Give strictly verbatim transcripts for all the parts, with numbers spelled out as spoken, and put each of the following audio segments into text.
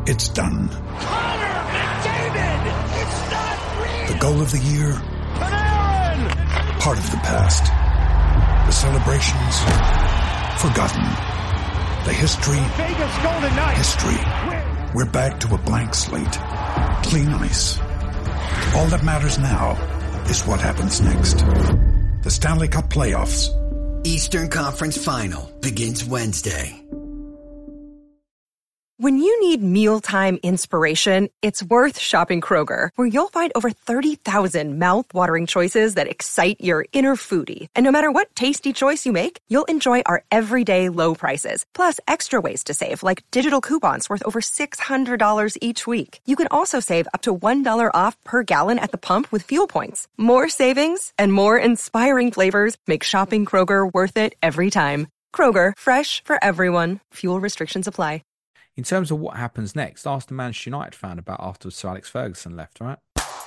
It's done. Connor McDavid! It's not real! The goal of the year? Panarin! Part of the past. The celebrations? Forgotten. The history? Vegas Golden Knights! History. We're back to a blank slate. Clean ice. All that matters now is what happens next. The Stanley Cup Playoffs. Eastern Conference Final begins Wednesday. When you need mealtime inspiration, it's worth shopping Kroger, where you'll find over thirty thousand mouth-watering choices that excite your inner foodie. And no matter what tasty choice you make, you'll enjoy our everyday low prices, plus extra ways to save, like digital coupons worth over six hundred dollars each week. You can also save up to one dollar off per gallon at the pump with fuel points. More savings and more inspiring flavors make shopping Kroger worth it every time. Kroger, fresh for everyone. Fuel restrictions apply. In terms of what happens next, ask the Manchester United fan about after Sir Alex Ferguson left, right?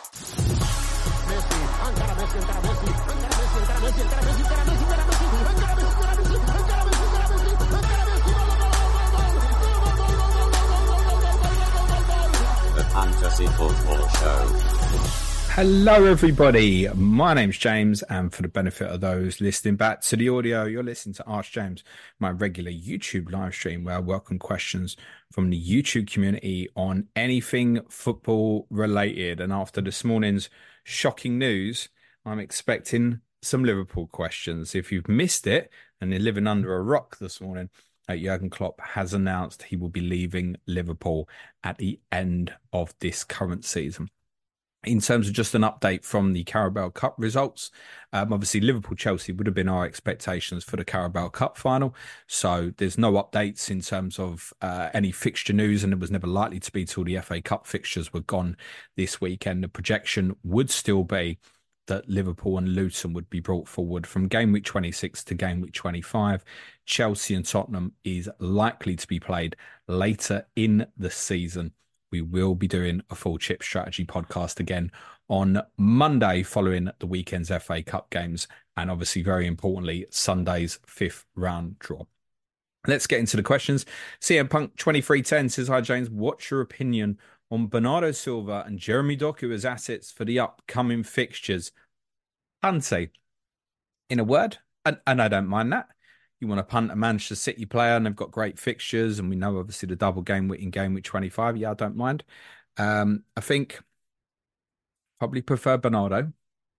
The Fantasy Football Show. Hello, everybody. My name's James, and for the benefit of those listening back to the audio, you're listening to Ask James, my regular YouTube live stream where I welcome questions from the YouTube community on anything football related. And after this morning's shocking news, I'm expecting some Liverpool questions. If you've missed it and you're living under a rock this morning, uh, Jurgen Klopp has announced he will be leaving Liverpool at the end of this current season. In terms of just an update from the Carabao Cup results, um, obviously Liverpool-Chelsea would have been our expectations for the Carabao Cup final. So there's no updates in terms of uh, any fixture news, and it was never likely to be till the F A Cup fixtures were gone this weekend. The projection would still be that Liverpool and Luton would be brought forward from game week twenty-six to game week twenty-five. Chelsea and Tottenham is likely to be played later in the season. We will be doing a full chip strategy podcast again on Monday following the weekend's F A Cup games and obviously, very importantly, Sunday's fifth round draw. Let's get into the questions. C M Punk twenty-three ten says, hi, James. What's your opinion on Bernardo Silva and Jeremy Doku as assets for the upcoming fixtures? Punty. In a word, and, and I don't mind that. You want to punt a Manchester City player and they've got great fixtures, and we know obviously the double game week in game week twenty-five. Yeah, I don't mind. Um, I think probably prefer Bernardo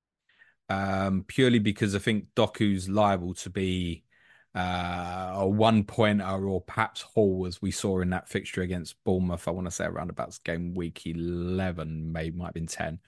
um, purely because I think Doku's liable to be uh, a one-pointer, or perhaps Hall, as we saw in that fixture against Bournemouth. I want to say around about game week eleven, maybe might have been ten.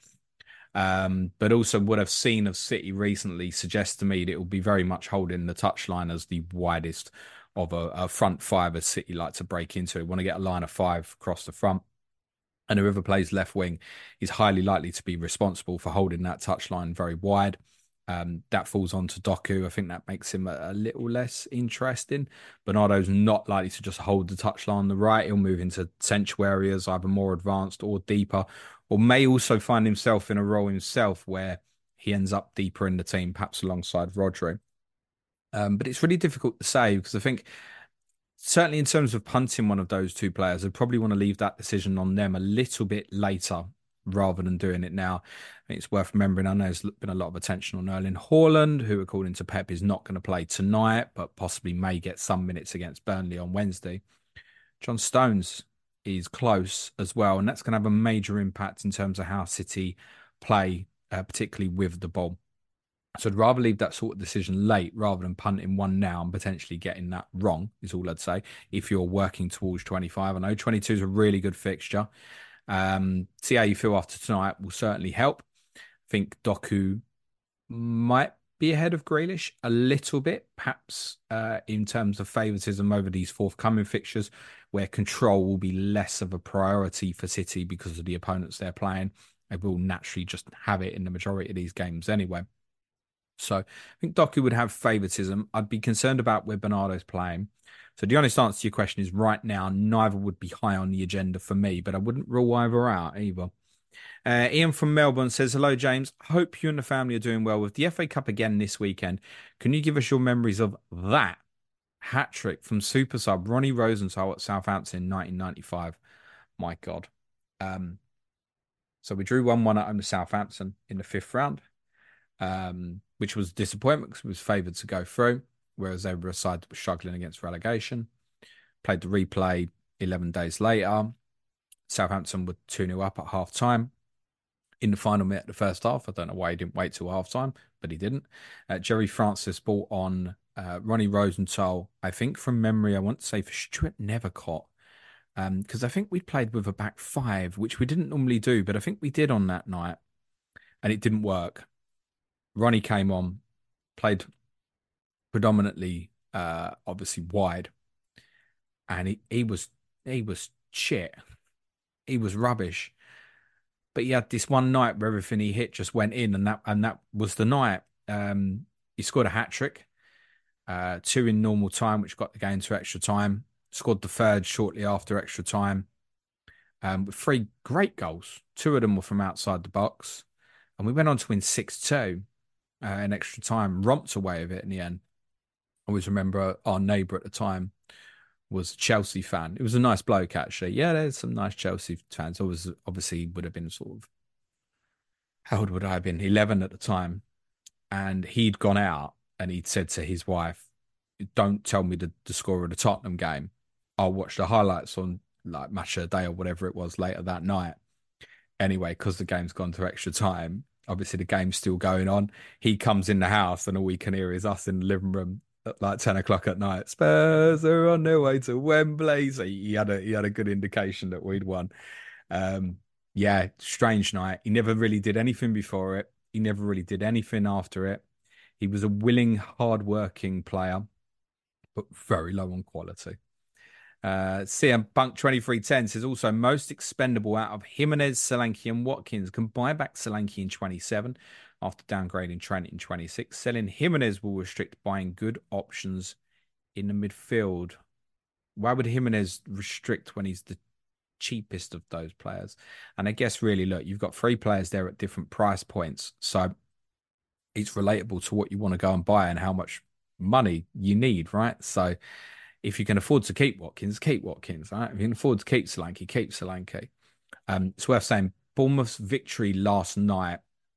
Um, but also what I've seen of City recently suggests to me that it will be very much holding the touchline as the widest of a, a front five as City like to break into. We want to get a line of five across the front. And whoever plays left wing is highly likely to be responsible for holding that touchline very wide. Um, that falls on to Doku. I think that makes him a, a little less interesting. Bernardo's not likely to just hold the touchline on the right. He'll move into central areas, either more advanced or deeper, or may also find himself in a role himself where he ends up deeper in the team, perhaps alongside Rodri. Um, but it's really difficult to say because I think certainly in terms of punting one of those two players, I'd probably want to leave that decision on them a little bit later rather than doing it now. I think it's worth remembering, I know there's been a lot of attention on Erling Haaland, who according to Pep is not going to play tonight, but possibly may get some minutes against Burnley on Wednesday. John Stones is close as well, and that's going to have a major impact in terms of how City play, uh, particularly with the ball. So I'd rather leave that sort of decision late rather than punting one now and potentially getting that wrong, is all I'd say, if you're working towards twenty-five. I know twenty-two is a really good fixture. Um, see how you feel after tonight will certainly help. I think Doku might be ahead of Grealish a little bit, perhaps uh, in terms of favouritism over these forthcoming fixtures, where control will be less of a priority for City because of the opponents they're playing. They will naturally just have it in the majority of these games anyway. So I think Doku would have favouritism. I'd be concerned about where Bernardo's playing. So the honest answer to your question is right now, neither would be high on the agenda for me, but I wouldn't rule either out either. Uh, Ian from Melbourne says, hello, James. Hope you and the family are doing well with the F A Cup again this weekend. Can you give us your memories of that hat-trick from super sub Ronnie Rosenthal at Southampton in nineteen ninety-five? my God. Um, so we drew one one at home to Southampton in the fifth round, um, which was a disappointment because we was favoured to go through, whereas they were a side that was struggling against relegation. Played the replay eleven days later. Southampton were two nil up at half time. In the final minute of the first half, I don't know why he didn't wait till half time, but he didn't. Uh, Jerry Francis brought on uh, Ronnie Rosenthal, I think from memory, I want to say for Stuart Nethercott, because um, I think we played with a back five, which we didn't normally do, but I think we did on that night, and it didn't work. Ronnie came on, played predominantly, uh, obviously wide, and he, he was he was shit. He was rubbish. But he had this one night where everything he hit just went in, and that and that was the night. Um, he scored a hat trick, uh, two in normal time, which got the game to extra time. Scored the third shortly after extra time, um, with three great goals. Two of them were from outside the box, and we went on to win six two uh, in extra time. Romped away with it in the end. I always remember our neighbour at the time was a Chelsea fan. It was a nice bloke, actually. Yeah, there's some nice Chelsea fans. I was obviously would have been sort of, how old would I have been? eleven at the time. And he'd gone out and he'd said to his wife, don't tell me the, the score of the Tottenham game. I'll watch the highlights on like Match of the Day or whatever it was later that night. Anyway, because the game's gone to extra time, obviously the game's still going on. He comes in the house and all we can hear is us in the living room at like ten o'clock at night. Spurs are on their way to Wembley. So he had a he had a good indication that we'd won. Um, yeah, strange night. He never really did anything before it. He never really did anything after it. He was a willing, hard-working player, but very low on quality. Uh, C M Bunk twenty-three ten says also most expendable out of Jimenez, Solanke and Watkins. Can buy back Solanke in twenty-seven after downgrading Trent in twenty-six. Selling Jimenez will restrict buying good options in the midfield. Why would Jimenez restrict when he's the cheapest of those players? And I guess really, look, you've got three players there at different price points. So it's relatable to what you want to go and buy and how much money you need, right? So if you can afford to keep Watkins, keep Watkins, right? If you can afford to keep Solanke, keep Solanke. Um, it's worth saying Bournemouth's victory last night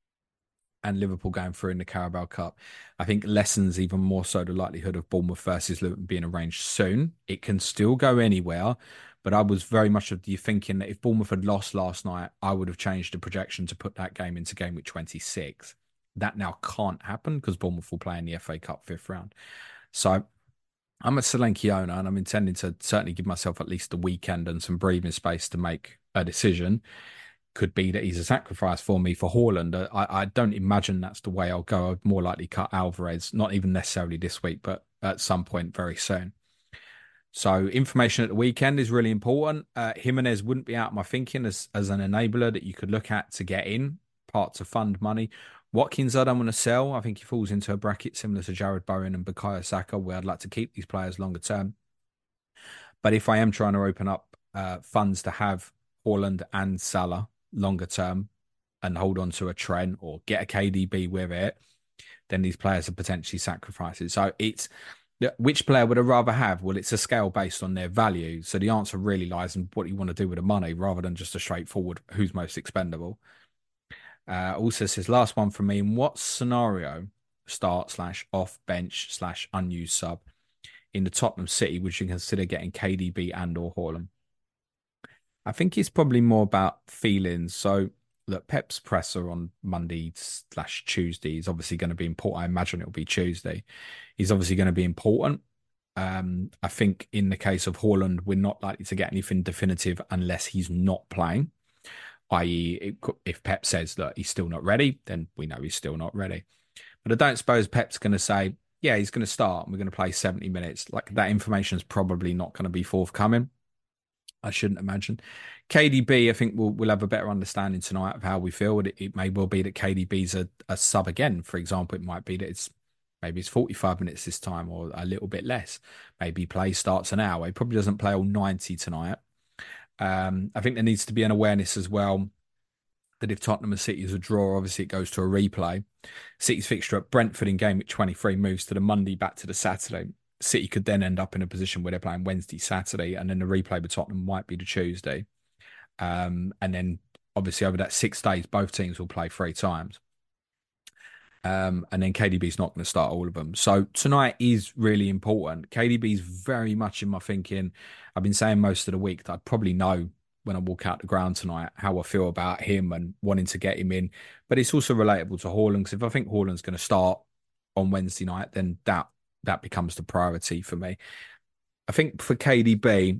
and Liverpool going through in the Carabao Cup, I think lessens even more so the likelihood of Bournemouth versus Luton being arranged soon. It can still go anywhere, but I was very much of the thinking that if Bournemouth had lost last night, I would have changed the projection to put that game into game week twenty-six. That now can't happen because Bournemouth will play in the F A Cup fifth round. So I'm a Solanke owner and I'm intending to certainly give myself at least a weekend and some breathing space to make a decision. Could be that he's a sacrifice for me for Haaland. I, I don't imagine that's the way I'll go. I'd more likely cut Alvarez, not even necessarily this week, but at some point very soon. So information at the weekend is really important. Uh, Jimenez wouldn't be out of my thinking as, as an enabler that you could look at to get in, part to fund money. Watkins, I don't want to sell. I think he falls into a bracket similar to Jared Bowen and Bukayo Saka, where I'd like to keep these players longer term. But if I am trying to open up uh, funds to have Haaland and Salah longer term and hold on to a Trent or get a K D B with it, then these players are potentially sacrifices. So it's which player would I rather have? Well, it's a scale based on their value. So the answer really lies in what you want to do with the money rather than just a straightforward who's most expendable. Uh, also says, last one from me. In what scenario, start slash off bench slash unused sub in the Tottenham City, would you consider getting K D B and or Haaland? I think it's probably more about feelings. So look, Pep's presser on Monday slash Tuesday is obviously going to be important. I imagine it'll be Tuesday. He's obviously going to be important. Um, I think in the case of Haaland, we're not likely to get anything definitive unless he's not playing. that is, if Pep says that he's still not ready, then we know he's still not ready. But I don't suppose Pep's going to say, yeah, he's going to start and we're going to play seventy minutes. Like that information is probably not going to be forthcoming. I shouldn't imagine. K D B, I think we'll, we'll have a better understanding tonight of how we feel. It, it may well be that K D B's a, a sub again. For example, it might be that it's maybe it's forty-five minutes this time or a little bit less. Maybe play starts an hour. He probably doesn't play all ninety tonight. Um, I think there needs to be an awareness as well that if Tottenham and City is a draw, obviously it goes to a replay. City's fixture at Brentford in game week twenty-three moves to the Monday back to the Saturday. City could then end up in a position where they're playing Wednesday, Saturday, and then the replay with Tottenham might be the Tuesday. Um, and then obviously over that six days, both teams will play three times. Um, and then K D B's not going to start all of them. So tonight is really important. K D B's very much in my thinking. I've been saying most of the week that I'd probably know when I walk out the ground tonight how I feel about him and wanting to get him in. But it's also relatable to Haaland, because if I think Haaland's going to start on Wednesday night, then that that becomes the priority for me. I think for K D B,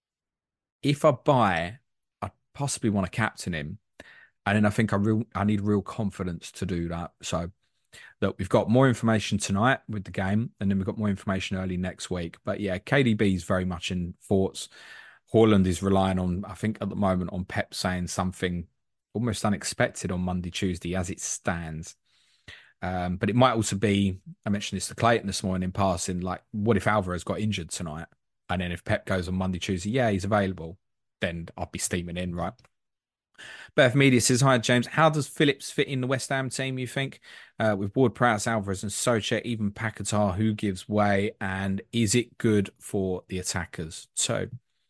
if I buy, I possibly want to captain him. And then I think I real I need real confidence to do that. So look, we've got more information tonight with the game, and then we've got more information early next week. But yeah, K D B is very much in thoughts. Haaland is relying on, I think at the moment, on Pep saying something almost unexpected on Monday, Tuesday as it stands. Um, but it might also be, I mentioned this to Clayton this morning in passing, like, what if Alvarez got injured tonight? And then if Pep goes on Monday, Tuesday, yeah, he's available, then I'll be steaming in, right? Beth Media says, hi, James. How does Phillips fit in the West Ham team, you think? Uh, with Ward-Prowse, Alvarez and Soucek, even Paquetá, who gives way? And is it good for the attackers? So,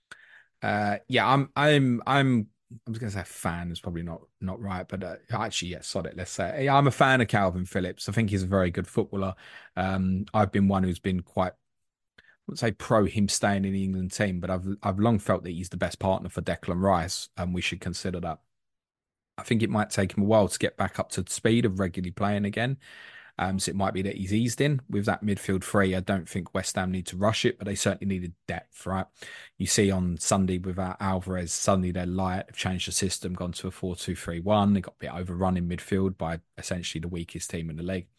uh, yeah, I'm, I'm, I'm, I was going to say fan is probably not not right, but uh, actually, yes, yeah, sod it. Let's say yeah, I'm a fan of Calvin Phillips. I think he's a very good footballer. Um, I've been one who's been quite, I wouldn't say pro him staying in the England team, but I've I've long felt that he's the best partner for Declan Rice, and we should consider that. I think it might take him a while to get back up to the speed of regularly playing again. Um, so it might be that he's eased in with that midfield three. I don't think West Ham need to rush it, but they certainly needed depth, right? You see on Sunday without Alvarez, suddenly they're light. They've changed the system, gone to a four two three one. They got a bit overrun in midfield by essentially the weakest team in the league.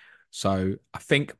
So I think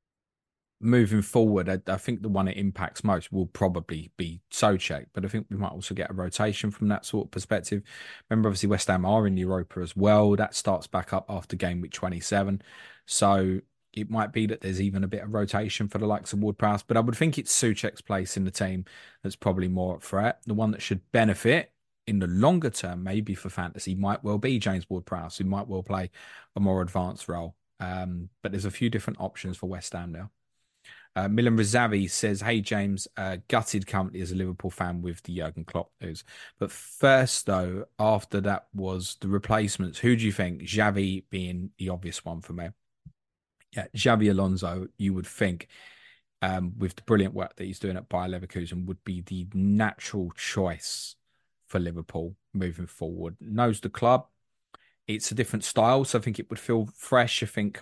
moving forward, I, I think the one it impacts most will probably be Soucek, but I think we might also get a rotation from that sort of perspective. Remember, obviously, West Ham are in Europa as well. That starts back up after game week twenty-seven. So it might be that there's even a bit of rotation for the likes of Ward-Prowse, but I would think it's Soucek's place in the team that's probably more at threat. The one that should benefit in the longer term, maybe for fantasy, might well be James Ward-Prowse, who might well play a more advanced role. Um, but there's a few different options for West Ham now. Uh, Milan Razavi says, hey, James, uh, gutted currently as a Liverpool fan with the Jurgen Klopp news. But first, though, after that was the replacements. Who do you think? Xavi being the obvious one for me. Yeah, Xabi Alonso, you would think, um, with the brilliant work that he's doing at Bayer Leverkusen, would be the natural choice for Liverpool moving forward. Knows the club. It's a different style, so I think it would feel fresh. I think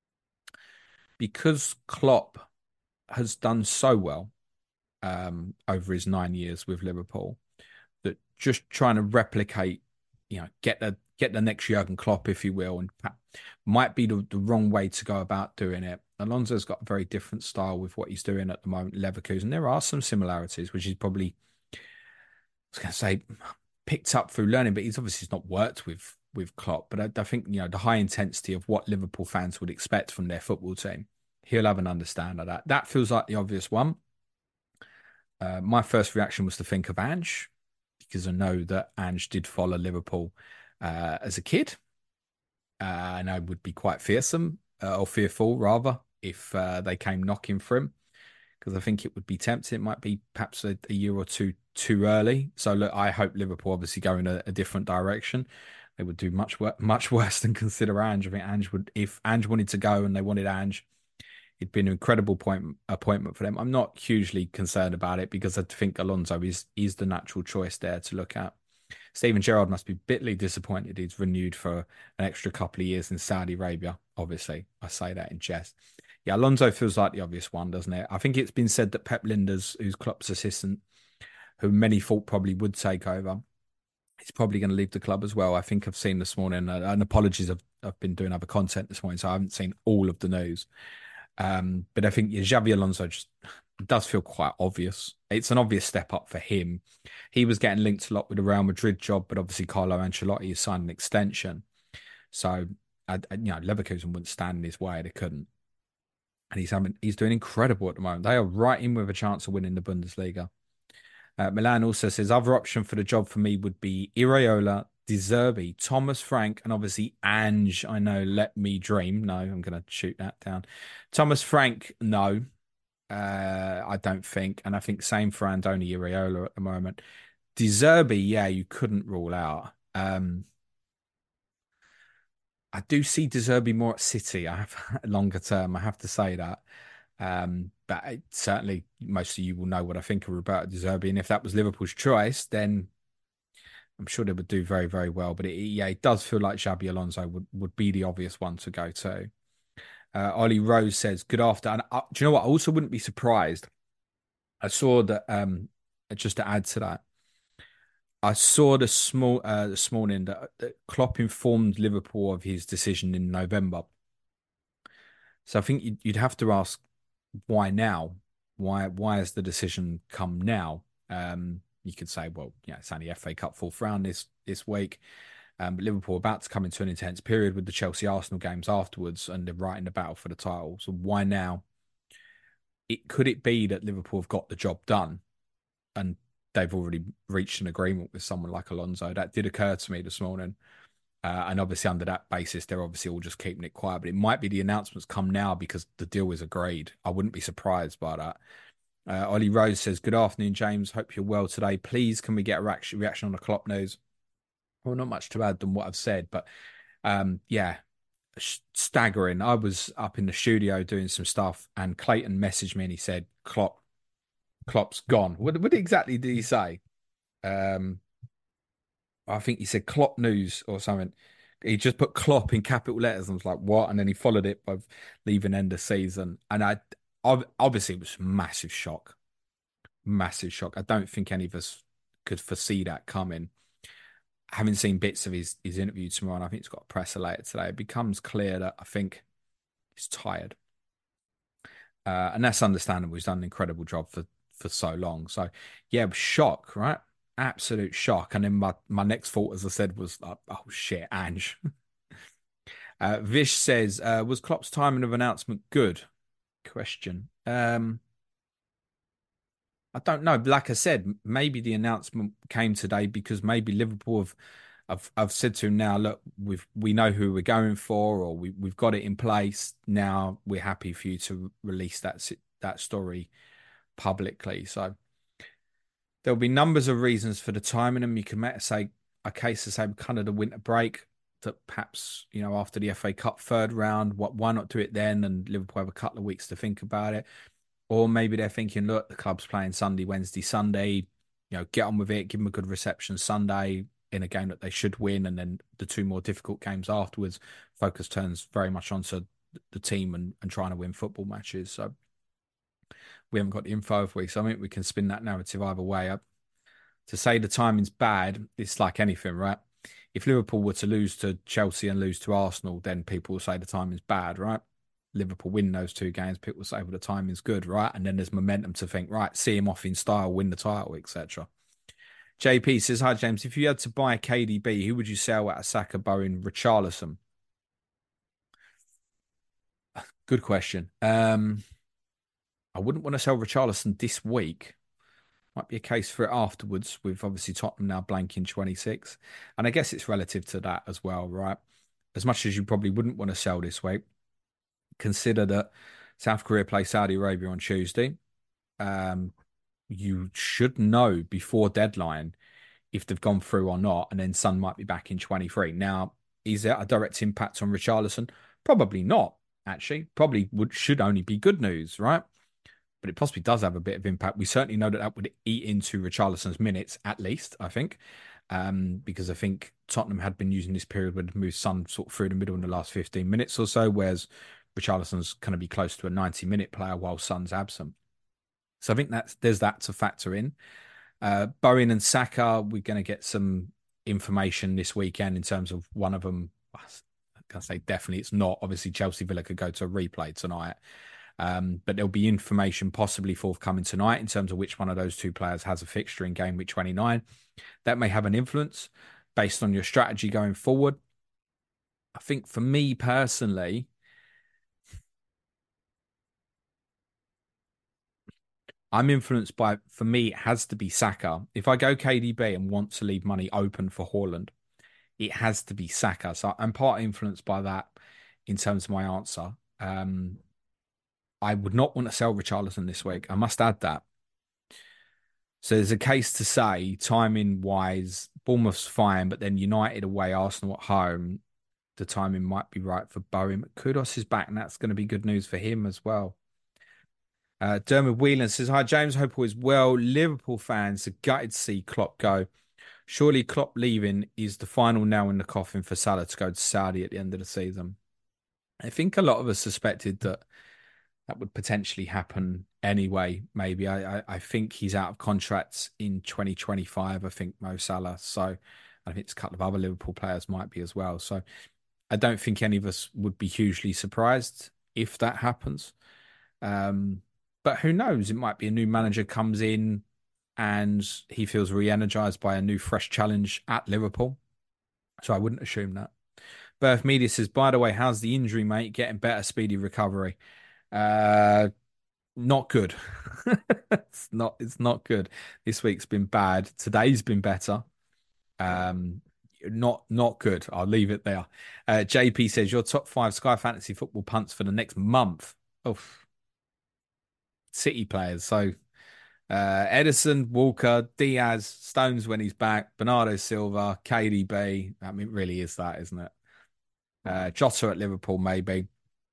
because Klopp has done so well um, over his nine years with Liverpool, that just trying to replicate, you know, get the get the next Jurgen Klopp, if you will, and might be the, the wrong way to go about doing it. Alonso's got a very different style with what he's doing at the moment, Leverkusen. There are some similarities, which he's probably, I was going to say, picked up through learning, but he's obviously not worked with with Klopp. But I, I think, you know, the high intensity of what Liverpool fans would expect from their football team, he'll have an understanding of that. That feels like the obvious one. Uh, my first reaction was to think of Ange, because I know that Ange did follow Liverpool uh, as a kid. Uh, and I would be quite fearsome, uh, or fearful rather, if uh, they came knocking for him, because I think it would be tempting. It might be perhaps a, a year or two too early. So look, I hope Liverpool obviously go in a, a different direction. They would do much wor- much worse than consider Ange. I think Ange would, if Ange wanted to go and they wanted Ange, it'd been an incredible point, appointment for them. I'm not hugely concerned about it, because I think Alonso is is the natural choice there to look at. Steven Gerrard must be bitterly disappointed he's renewed for an extra couple of years in Saudi Arabia. Obviously, I say that in jest. Yeah, Alonso feels like the obvious one, doesn't it? I think it's been said that Pep Lijnders, who's Klopp's assistant, who many thought probably would take over, he's probably going to leave the club as well. I think I've seen this morning, uh, and apologies, I've, I've been doing other content this morning, so I haven't seen all of the news. Um, but I think yeah, Xabi Alonso just does feel quite obvious. It's an obvious step up for him. He was getting linked a lot with the Real Madrid job, but obviously Carlo Ancelotti has signed an extension. So, I, I, you know, Leverkusen wouldn't stand in his way. They couldn't. And he's having, he's doing incredible at the moment. They are right in with a chance of winning the Bundesliga. Uh, Milan also says, other option for the job for me would be Iraola, De Zerbi, Thomas Frank, and obviously Ange. I know, let me dream. No, I'm going to shoot that down. Thomas Frank, no. Uh, I don't think. And I think same for Andoni Iraola at the moment. De Zerbi, yeah, you couldn't rule out. Um, I do see De Zerbi more at City. I have longer term. I have to say that. Um, but it, certainly, most of you will know what I think of Roberto De Zerbi, and if that was Liverpool's choice, then I'm sure they would do very, very well. But it, yeah, it does feel like Xabi Alonso would, would be the obvious one to go to. Uh, Ollie Rose says, "Good afternoon." Uh, do you know what? I also wouldn't be surprised. I saw that. Um, just to add to that, I saw the small uh, this morning that, that Klopp informed Liverpool of his decision in November. So I think you'd, you'd have to ask why now? Why why has the decision come now? Um, you could say, well, yeah, it's only F A Cup fourth round this this week. Um, but Liverpool are about to come into an intense period with the Chelsea Arsenal games afterwards, and they're right in the battle for the title. So why now? It could it be that Liverpool have got the job done, and they've already reached an agreement with someone like Alonso? That did occur to me this morning. Uh, and obviously, under that basis, they're obviously all just keeping it quiet. But it might be the announcements come now because the deal is agreed. I wouldn't be surprised by that. Uh, Ollie Rose says, "Good afternoon, James. Hope you're well today. Please, can we get a reaction, reaction on the Klopp news?" Well, not much to add than what I've said, but um, yeah, staggering. I was up in the studio doing some stuff, and Clayton messaged me and he said, "Klopp, Klopp's gone." What, what exactly did he say? Um, I think he said Klopp news or something. He just put Klopp in capital letters and was like, "What?" And then he followed it by leaving end of season. And I, obviously, it was massive shock, massive shock. I don't think any of us could foresee that coming. Having seen bits of his his interview tomorrow, and I think he's got a presser later today, it becomes clear that I think he's tired, uh, and that's understandable. He's done an incredible job for for so long. So yeah, shock, right? Absolute shock. And then my, my next thought, as I said, was like, oh shit, Ange. uh, Vish says, uh, was Klopp's timing of announcement good? Question. Um, I don't know. Like I said, maybe the announcement came today because maybe Liverpool have, have, have said to him now, look, we've we know who we're going for, or we we've got it in place. Now we're happy for you to release that that story publicly. So there'll be numbers of reasons for the timing, and you can say a case to say kind of the winter break, that perhaps, you know, after the F A Cup third round, what why not do it then, and Liverpool have a couple of weeks to think about it. Or maybe they're thinking, look, the club's playing Sunday, Wednesday, Sunday, you know, get on with it, give them a good reception Sunday in a game that they should win, and then the two more difficult games afterwards, focus turns very much onto the team and, and trying to win football matches. So we haven't got the info of we, so I think we can spin that narrative either way. To say the timing's bad, it's like anything, right? If Liverpool were to lose to Chelsea and lose to Arsenal, then people will say the timing's bad, right? Liverpool win those two games, people will say, well, the timing's good, right? And then there's momentum to think, right, see him off in style, win the title, et cetera. J P says, hi, James. If you had to buy a K D B, who would you sell at Saka, Bowen, Richarlison? Good question. Um, I wouldn't want to sell Richarlison this week. Might be a case for it afterwards, with obviously Tottenham now blanking twenty-six. And I guess it's relative to that as well, right? As much as you probably wouldn't want to sell this week, consider that South Korea play Saudi Arabia on Tuesday. Um, you should know before deadline if they've gone through or not, and then Son might be back in twenty-three. Now, is there a direct impact on Richarlison? Probably not, actually. Probably would should only be good news, right? But it possibly does have a bit of impact. We certainly know that that would eat into Richarlison's minutes, at least, I think, um, because I think Tottenham had been using this period where they've moved Son sort of through the middle in the last fifteen minutes or so, whereas Richarlison's going to be close to a ninety-minute player while Son's absent. So I think that's there's that to factor in. Uh, Bowen and Saka, we're going to get some information this weekend in terms of one of them. I can say definitely it's not. Obviously, Chelsea Villa could go to a replay tonight. Um, but there'll be information possibly forthcoming tonight in terms of which one of those two players has a fixture in game week twenty-nine. That may have an influence based on your strategy going forward. I think for me personally, I'm influenced by, for me, it has to be Saka. If I go K D B and want to leave money open for Haaland, it has to be Saka. So I'm part influenced by that in terms of my answer. Um, I would not want to sell Richarlison this week. I must add that. So there's a case to say, timing wise, Bournemouth's fine, but then United away, Arsenal at home, the timing might be right for Bowen. Kudos is back, and that's going to be good news for him as well. Uh, Dermot Whelan says, hi, James. Hope all is well. Liverpool fans are gutted to see Klopp go. Surely Klopp leaving is the final nail in the coffin for Salah to go to Saudi at the end of the season. I think a lot of us suspected that that would potentially happen anyway, maybe. I, I, I think he's out of contracts in twenty twenty-five, I think, Mo Salah. So I think a couple of other Liverpool players might be as well. So I don't think any of us would be hugely surprised if that happens. Um, but who knows? It might be a new manager comes in and he feels re-energized by a new fresh challenge at Liverpool. So I wouldn't assume that. Birth Media says, by the way, how's the injury, mate? Getting better, speedy recovery. Uh, not good. it's not. It's not good. This week's been bad. Today's been better. Um, not not good. I'll leave it there. Uh, J P says your top five Sky Fantasy football punts for the next month. Oh, City players. So uh, Edison, Walker, Diaz, Stones when he's back, Bernardo Silva, K D B. I mean, it really is that, isn't it? Uh, Jota at Liverpool, maybe.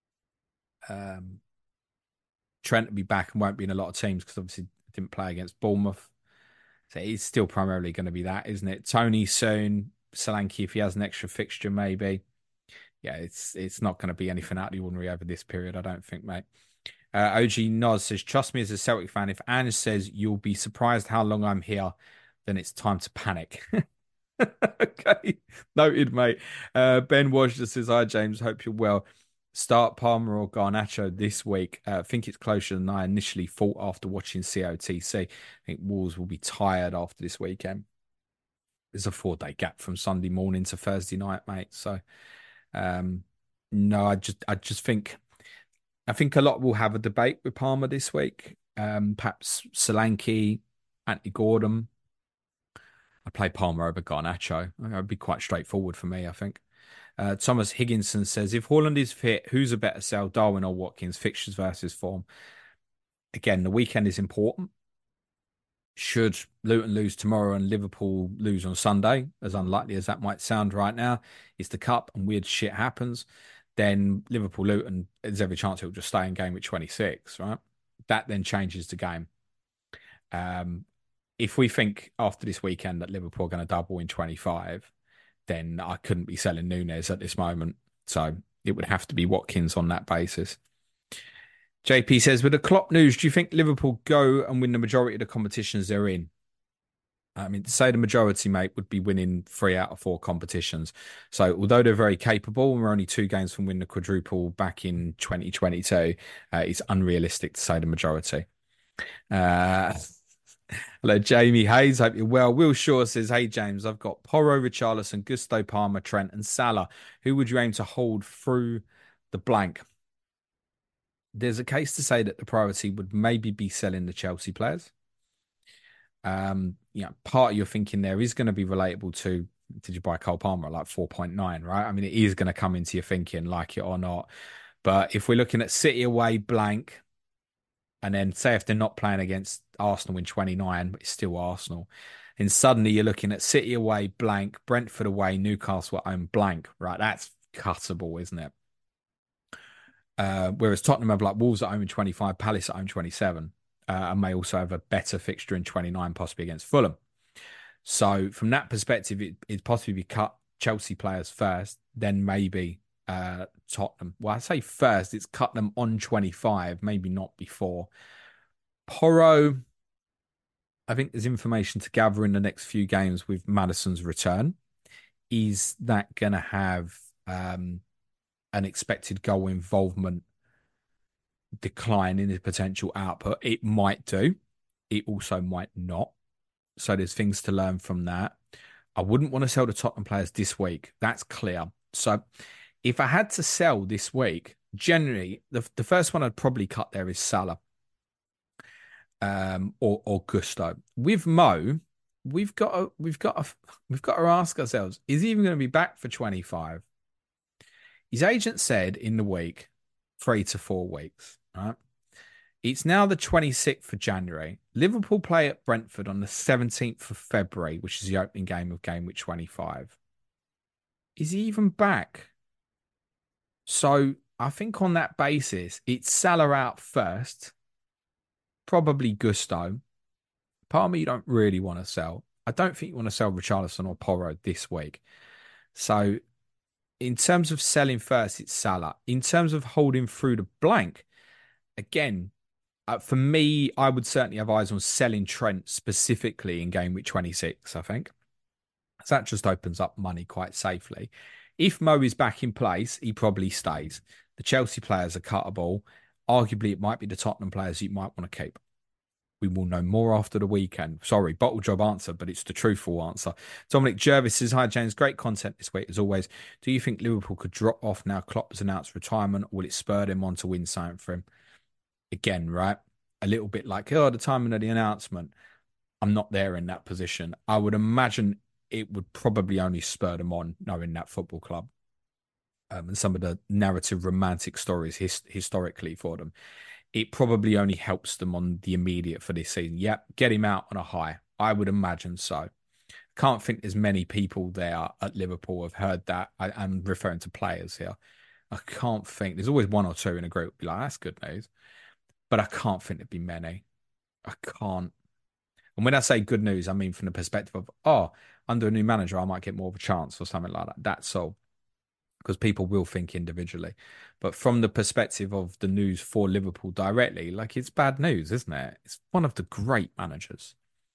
Um, Trent will be back and won't be in a lot of teams because obviously didn't play against Bournemouth. So it's still primarily going to be that, isn't it? Tony soon, Solanke if he has an extra fixture, maybe. Yeah, it's it's not going to be anything out of the ordinary over this period, I don't think, mate. Uh, O G Noz says, trust me as a Celtic fan, if Ange says you'll be surprised how long I'm here, then it's time to panic. Okay, noted, mate. Uh, Ben Washington says, hi, James, hope you're well. Start Palmer or Garnacho this week. I uh, think it's closer than I initially thought after watching C O T C. I think Wolves will be tired after this weekend. There's a four-day gap from Sunday morning to Thursday night, mate. So, um, no, I just, I just think, I think a lot will have a debate with Palmer this week. Um, perhaps Solanke, Anthony Gordon. I'd play Palmer over Garnacho. It would be quite straightforward for me, I think. Uh, Thomas Higginson says, if Haaland is fit, who's a better sell, Darwin or Watkins? Fixtures versus form. Again, the weekend is important. Should Luton lose tomorrow and Liverpool lose on Sunday, as unlikely as that might sound right now, it's the cup and weird shit happens, then Liverpool-Luton, there's every chance it will just stay in game with twenty-six, right? That then changes the game. Um, if we think after this weekend that Liverpool are going to double in twenty-five, then I couldn't be selling Núñez at this moment. So it would have to be Watkins on that basis. J P says, with the Klopp news, do you think Liverpool go and win the majority of the competitions they're in? I mean, to say the majority, mate, would be winning three out of four competitions. So although they're very capable, and we're only two games from winning the quadruple back in twenty twenty-two, uh, it's unrealistic to say the majority. Uh, hello, Jamie Hayes. Hope you're well. Will Shaw says, hey, James, I've got Porro, Richarlison, Gusto, Palmer, Trent and Salah. Who would you aim to hold through the blank? There's a case to say that the priority would maybe be selling the Chelsea players. Um, you know, part of your thinking there is going to be relatable to, did you buy Cole Palmer at like four point nine, right? I mean, it is going to come into your thinking, like it or not. But if we're looking at City away blank, and then say if they're not playing against Arsenal in twenty-nine, but it's still Arsenal, and suddenly you're looking at City away blank, Brentford away, Newcastle at home blank, right? That's cuttable, isn't it? Uh, whereas Tottenham have like Wolves at home in twenty-five, Palace at home twenty-seven, uh, and may also have a better fixture in twenty-nine, possibly against Fulham. So from that perspective, it, it'd possibly be cut Chelsea players first, then maybe uh, Tottenham. Well, I say first, it's cut them on twenty-five, maybe not before. Porro, I think there's information to gather in the next few games with Maddison's return. Is that going to have um, an expected goal involvement decline in his potential output? It might do. It also might not. So there's things to learn from that. I wouldn't want to sell the Tottenham players this week. That's clear. So if I had to sell this week, generally, the, the first one I'd probably cut there is Salah um, or or Gusto. With Mo, we've got to, we've got to, we've got to ask ourselves: is he even going to be back for twenty-five? His agent said in the week, three to four weeks. Right? It's now the twenty-sixth of January. Liverpool play at Brentford on the seventeenth of February, which is the opening game of game week twenty-five. Is he even back? So I think on that basis, it's Salah out first, probably Gusto. Part of me you don't really want to sell. I don't think you want to sell Richarlison or Porro this week. So in terms of selling first, it's Salah. In terms of holding through the blank, again, uh, for me, I would certainly have eyes on selling Trent specifically in game week twenty-six, I think. So that just opens up money quite safely. If Mo is back in place, he probably stays. The Chelsea players are cuttable. Arguably, it might be the Tottenham players you might want to keep. We will know more after the weekend. Sorry, bottle job answer, but it's the truthful answer. Dominic Jervis says, hi, James. Great content this week, as always. Do you think Liverpool could drop off now Klopp has announced retirement, or will it spur them on to win something for him? Again, right? A little bit like, oh, the timing of the announcement. I'm not there in that position. I would imagine it would probably only spur them on knowing that football club. Um, and some of the narrative romantic stories his- historically for them. It probably only helps them on the immediate for this season. Yep, get him out on a high. I would imagine so. Can't think there's many people there at Liverpool have heard that. I, I'm referring to players here. I can't think. There's always one or two in a group be like, that's good news. But I can't think there'd be many. I can't. And when I say good news, I mean from the perspective of, oh, under a new manager, I might get more of a chance or something like that. That's all. Because people will think individually. But from the perspective of the news for Liverpool directly, like it's bad news, isn't it? It's one of the great managers.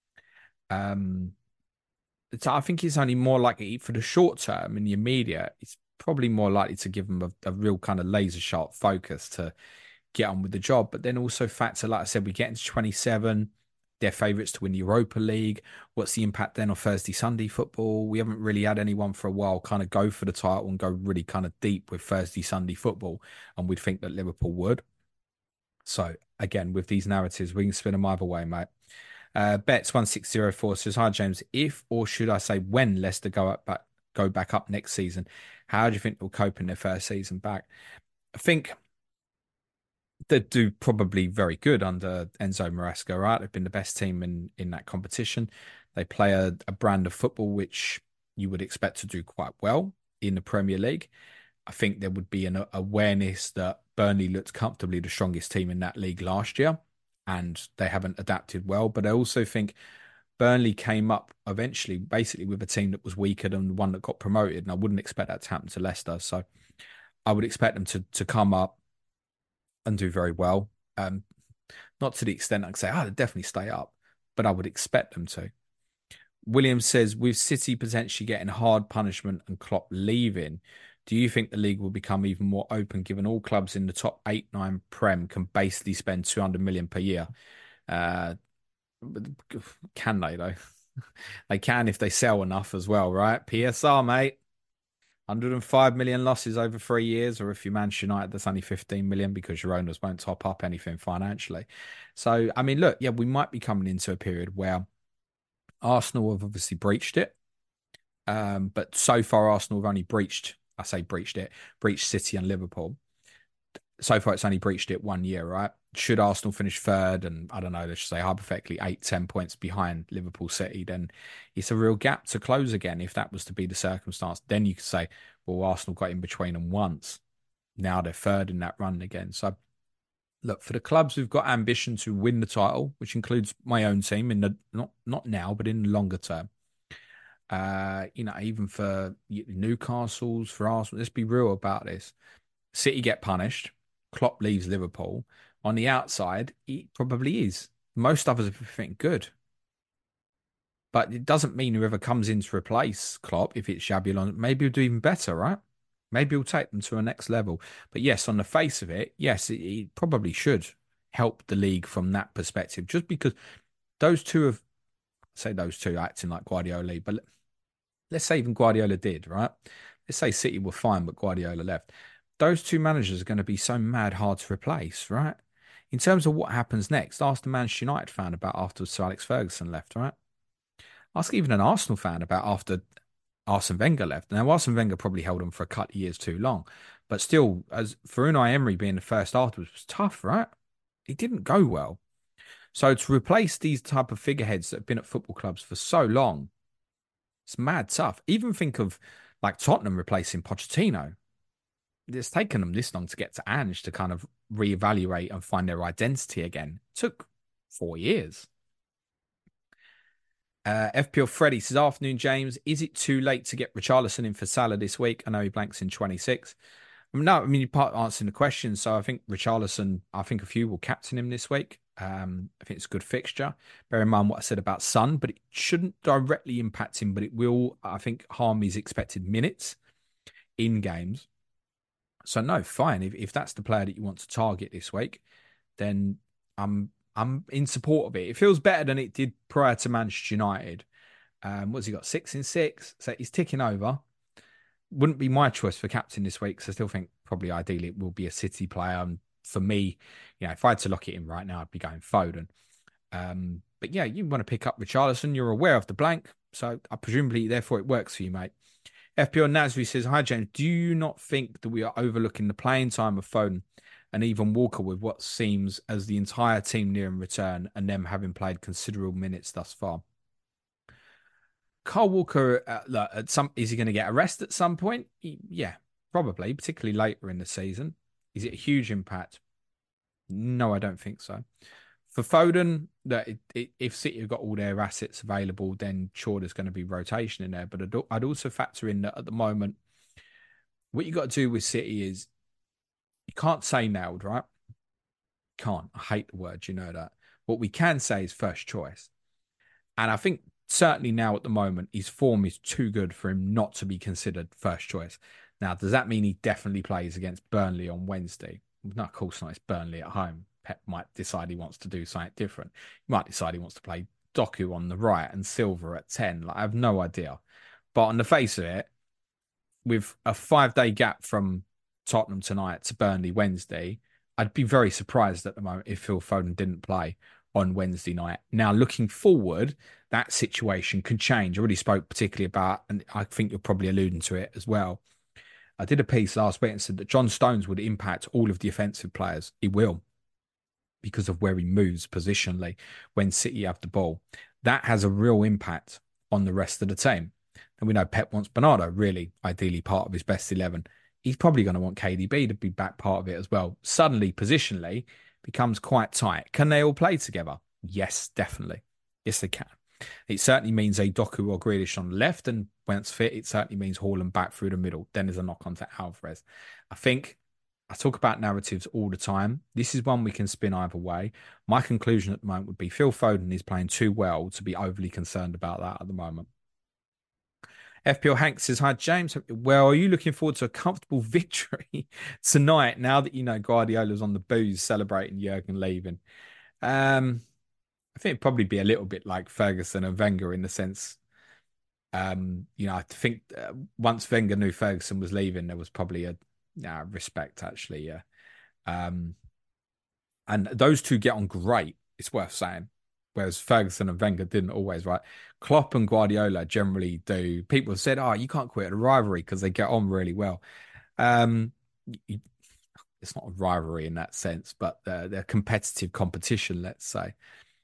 Um, so I think it's only more likely for the short term in the immediate, it's probably more likely to give them a, a real kind of laser sharp focus to get on with the job. But then also factor, like I said, we get into twenty-seven. They're favourites to win the Europa League. What's the impact then on Thursday, Sunday football? We haven't really had anyone for a while kind of go for the title and go really kind of deep with Thursday, Sunday football. And we'd think that Liverpool would. So, again, with these narratives, we can spin them either way, mate. Uh, Bets one six zero four says, hi, James. If, or should I say when, Leicester go up back, go back up next season, how do you think they'll cope in their first season back? I think they do probably very good under Enzo Maresca, right? They've been the best team in, in that competition. They play a, a brand of football which you would expect to do quite well in the Premier League. I think there would be an awareness that Burnley looked comfortably the strongest team in that league last year, and they haven't adapted well. But I also think Burnley came up eventually basically with a team that was weaker than the one that got promoted, and I wouldn't expect that to happen to Leicester. So I would expect them to to come up and do very well. Um, not to the extent I can say, oh, they'll definitely stay up, but I would expect them to. Williams says, with City potentially getting hard punishment and Klopp leaving, do you think the league will become even more open given all clubs in the top eight, nine Prem can basically spend two hundred million per year? Uh, can they, though? They can if they sell enough as well, right? P S R, mate. one hundred five million losses over three years, or if you're Manchester United, that's only fifteen million because your owners won't top up anything financially. So, I mean, look, yeah, we might be coming into a period where Arsenal have obviously breached it. Um, but so far, Arsenal have only breached, I say breached it, breached City and Liverpool. So far, it's only breached it one year, right? Should Arsenal finish third and, I don't know, let's say hypothetically eight, ten points behind Liverpool City, then it's a real gap to close again. If that was to be the circumstance, then you could say, well, Arsenal got in between them once. Now they're third in that run again. So, look, for the clubs who've got ambition to win the title, which includes my own team, in the not not now, but in the longer term, uh, you know, even for Newcastle's, for Arsenal, let's be real about this. City get punished. Klopp leaves Liverpool. On the outside, it probably is. Most others are think good. But it doesn't mean whoever comes in to replace Klopp, if it's Xabi Alonso, maybe he'll do even better, right? Maybe he'll take them to a next level. But yes, on the face of it, yes, it, it probably should help the league from that perspective. Just because those two have, say those two acting like Guardiola, but let's say even Guardiola did, right? Let's say City were fine, but Guardiola left. Those two managers are going to be so mad hard to replace, right? In terms of what happens next, ask the Manchester United fan about after Sir Alex Ferguson left, right? Ask even an Arsenal fan about after Arsene Wenger left. Now, Arsene Wenger probably held on for a couple of years too long, but still, as for Unai Emery being the first afterwards was tough, right? it didn't go well. So to replace these type of figureheads that have been at football clubs for so long, it's mad tough. Even think of like Tottenham replacing Pochettino. It's taken them this long to get to Ange to kind of reevaluate and find their identity again. It took four years. Uh, F P L Freddy says, afternoon, James. Is it too late to get Richarlison in for Salah this week? I know he blanks in twenty-six. I mean, no, I mean, you're part answering the question. So I think Richarlison, I think a few will captain him this week. Um, I think it's a good fixture. Bear in mind what I said about Son, but it shouldn't directly impact him, but it will, I think, harm his expected minutes in games. So no, fine. If if that's the player that you want to target this week, then I'm I'm in support of it. It feels better than it did prior to Manchester United. Um, what's he got? Six in six. So he's ticking over. Wouldn't be my choice for captain this week. So I still think probably ideally it will be a City player. And for me, you know, if I had to lock it in right now, I'd be going Foden. Um, but yeah, you want to pick up Richarlison. You're aware of the blank. So I presumably, therefore, it works for you, mate. F P L Nasri says, hi, James. Do you not think that we are overlooking the playing time of Foden and even Walker with what seems as the entire team nearing return and them having played considerable minutes thus far? Kyle Walker, uh, look, at some is he going to get a rest at some point? Yeah, probably, particularly later in the season. Is it a huge impact? No, I don't think so. For Foden, that it, it, if City have got all their assets available, then sure there's going to be rotation in there. But I'd, I'd also factor in that at the moment, what you got to do with City is you can't say nailed, right? Can't. I hate the word, you know that. What we can say is first choice. And I think certainly now at the moment, his form is too good for him not to be considered first choice. Now, does that mean he definitely plays against Burnley on Wednesday? No, of course not. It's Burnley at home. Pep might decide he wants to do something different. He might decide he wants to play Doku on the right and Silva at ten. Like, I have no idea. But on the face of it, with a five-day gap from Tottenham tonight to Burnley Wednesday, I'd be very surprised at the moment if Phil Foden didn't play on Wednesday night. Now, looking forward, that situation can change. I already spoke particularly about, and I think you're probably alluding to it as well. I did a piece last week and said that John Stones would impact all of the offensive players. He will, because of where he moves positionally when City have the ball. That has a real impact on the rest of the team. And we know Pep wants Bernardo, really, ideally part of his best eleven. He's probably going to want K D B to be back part of it as well. Suddenly, positionally, becomes quite tight. Can they all play together? Yes, definitely. Yes, they can. It certainly means a Doku or Grealish on the left, and when it's fit, it certainly means Haaland back through the middle. Then there's a knock on to Alvarez. I think I talk about narratives all the time. This is one we can spin either way. My conclusion at the moment would be Phil Foden is playing too well to be overly concerned about that at the moment. F P L Hank says, hi, James. Well, are you looking forward to a comfortable victory tonight now that you know Guardiola's on the booze celebrating Jurgen leaving? Um, I think it'd probably be a little bit like Ferguson and Wenger in the sense, um, you know, I think uh, once Wenger knew Ferguson was leaving, there was probably a yeah, respect, actually, yeah. Um, and those two get on great, it's worth saying. Whereas Ferguson and Wenger didn't always, right? Klopp and Guardiola generally do. People have said, oh, you can't quit a rivalry because they get on really well. Um, you, it's not a rivalry in that sense, but they're, they're competitive competition, let's say.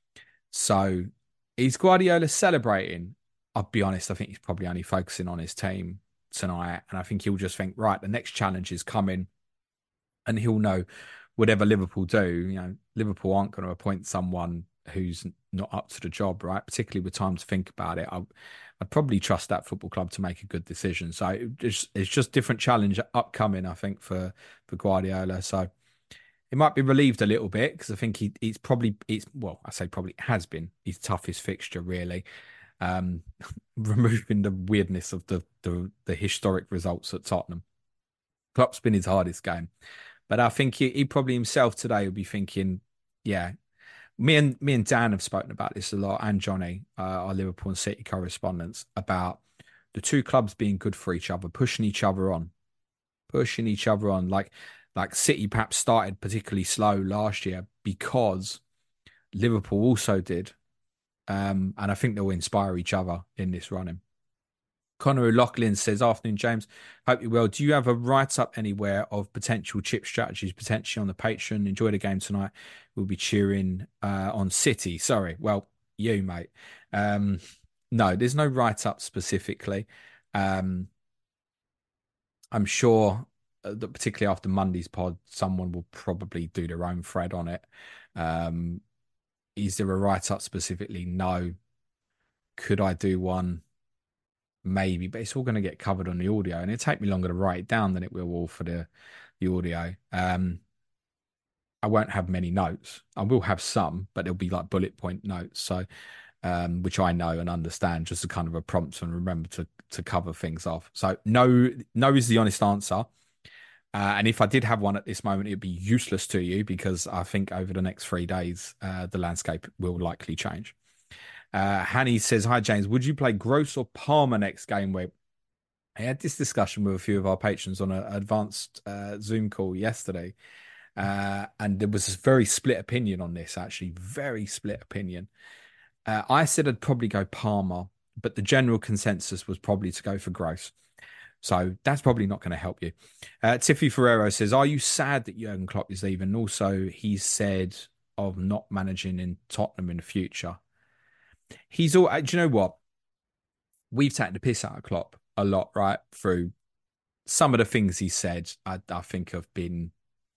So is Guardiola celebrating? I'll be honest, I think he's probably only focusing on his team tonight. And I think he'll just think, right, the next challenge is coming. And he'll know whatever Liverpool do, you know, Liverpool aren't going to appoint someone who's not up to the job, right? Particularly with time to think about it. I, I'd probably trust that football club to make a good decision. So it's, it's just different challenge upcoming, I think, for, for Guardiola. So it might be relieved a little bit because I think he, he's probably, it's well, I say probably has been his toughest fixture, really. Um, removing the weirdness of the, the the historic results at Tottenham. Klopp's been his hardest game. But I think he, he probably himself today will be thinking, yeah, me and me and Dan have spoken about this a lot, and Johnny, uh, our Liverpool and City correspondents, about the two clubs being good for each other, pushing each other on, pushing each other on. Like, like City perhaps started particularly slow last year because Liverpool also did. Um, and I think they'll inspire each other in this running. Connor O'Loughlin says, afternoon, James. Hope you're well. Do you have a write-up anywhere of potential chip strategies, potentially on the Patreon? Enjoy the game tonight. We'll be cheering uh, on City. Sorry. Well, you, mate. Um, no, there's no write-up specifically. Um, I'm sure that particularly after Monday's pod, someone will probably do their own thread on it. Um, is there a write-up specifically? No. Could I do one? Maybe, but it's all going to get covered on the audio, and it'll take me longer to write it down than it will all for the the audio. Um, I won't have many notes. I will have some, but they'll be like bullet point notes, so um, which I know and understand, just a kind of a prompt and remember to to cover things off. So no, no is the honest answer. Uh, and if I did have one at this moment, it'd be useless to you because I think over the next three days, uh, the landscape will likely change. Uh, Hanny says, hi, James. Would you play Gross or Palmer next game week? I had this discussion with a few of our patrons on an advanced uh, Zoom call yesterday. Uh, and there was a very split opinion on this, actually. Very split opinion. Uh, I said I'd probably go Palmer, but the general consensus was probably to go for Gross. So that's probably not going to help you. Uh, Tiffy Ferrero says, are you sad that Jurgen Klopp is leaving? Also, he said of not managing in Tottenham in the future. He's all, do you know what? We've taken the piss out of Klopp a lot, right? Through some of the things he said, I, I think have been,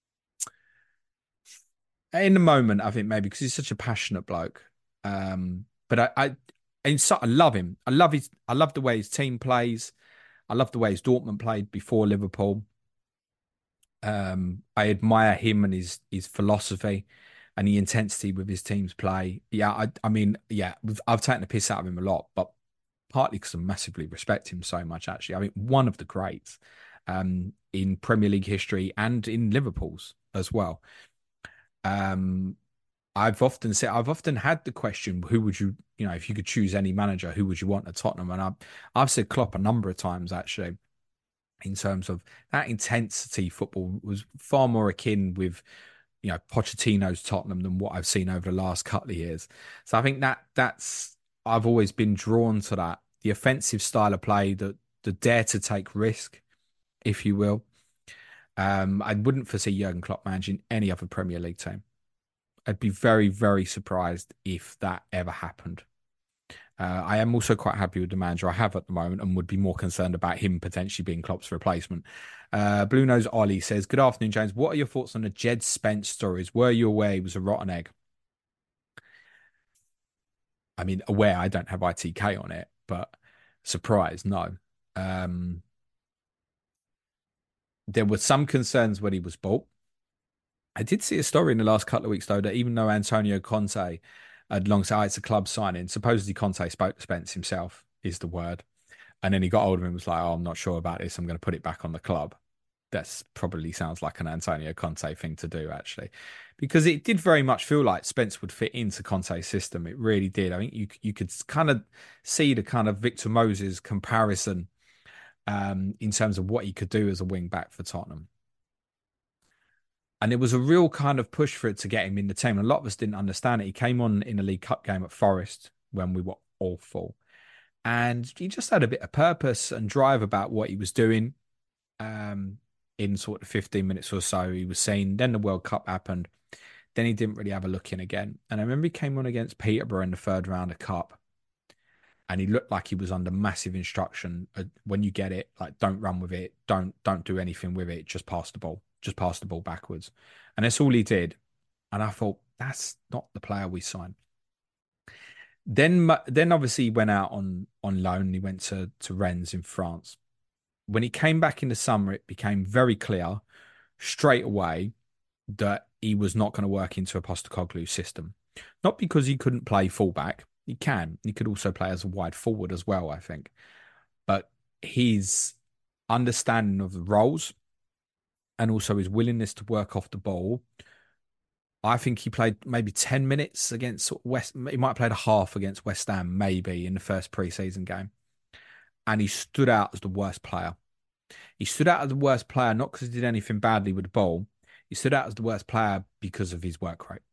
in the moment, I think maybe because he's such a passionate bloke. Um, but I, I, and so, I love him. I love his, I love the way his team plays. I love the way his Dortmund played before Liverpool. Um, I admire him and his his philosophy and the intensity with his team's play. Yeah, I, I mean, yeah, I've taken the piss out of him a lot, but partly because I massively respect him so much, actually. I mean, one of the greats um, in Premier League history and in Liverpool's as well. Um, I've often said, I've often had the question, who would you, you know, if you could choose any manager, who would you want at Tottenham? And I've, I've said Klopp a number of times, actually, in terms of that intensity. Football was far more akin with, you know, Pochettino's Tottenham than what I've seen over the last couple of years. So I think that that's, I've always been drawn to that, the offensive style of play, the, the dare to take risk, if you will. Um, I wouldn't foresee Jurgen Klopp managing any other Premier League team. I'd be very, very surprised if that ever happened. Uh, I am also quite happy with the manager I have at the moment and would be more concerned about him potentially being Klopp's replacement. Uh, Blue Nose Ollie says, good afternoon, James. What are your thoughts on the Jed Spence stories? Were you aware he was a rotten egg? I mean, aware, I don't have I T K on it, but surprised, no. Um, there were some concerns when he was bought. I did see a story in the last couple of weeks, though, that even though Antonio Conte, alongside it's a club signing, supposedly Conte spoke to Spence himself, is the word. And then he got hold of him and was like, oh, I'm not sure about this. I'm going to put it back on the club. That's probably sounds like an Antonio Conte thing to do, actually, because it did very much feel like Spence would fit into Conte's system. It really did. I think you you could kind of see the kind of Victor Moses comparison um, in terms of what he could do as a wing back for Tottenham. And it was a real kind of push for it to get him in the team. A lot of us didn't understand it. He came on in a League Cup game at Forest when we were awful. And he just had a bit of purpose and drive about what he was doing. Um, in sort of fifteen minutes or so, he was seen. Then the World Cup happened. Then he didn't really have a look in again. And I remember he came on against Peterborough in the third round of Cup. And he looked like he was under massive instruction. Uh, when you get it, like, don't run with it. Don't, don't do anything with it. Just pass the ball. Just pass the ball backwards. And that's all he did. And I thought, that's not the player we signed. Then then obviously he went out on, on loan. He went to, to Rennes in France. When he came back in the summer, it became very clear straight away that he was not going to work into a Postecoglou's system. Not because he couldn't play fullback. He can. He could also play as a wide forward as well, I think. But his understanding of the roles and also his willingness to work off the ball. I think he played maybe ten minutes against West. He might have played a half against West Ham, maybe in the first pre-season game. And he stood out as the worst player. He stood out as the worst player, not because he did anything badly with the ball. He stood out as the worst player because of his work rate.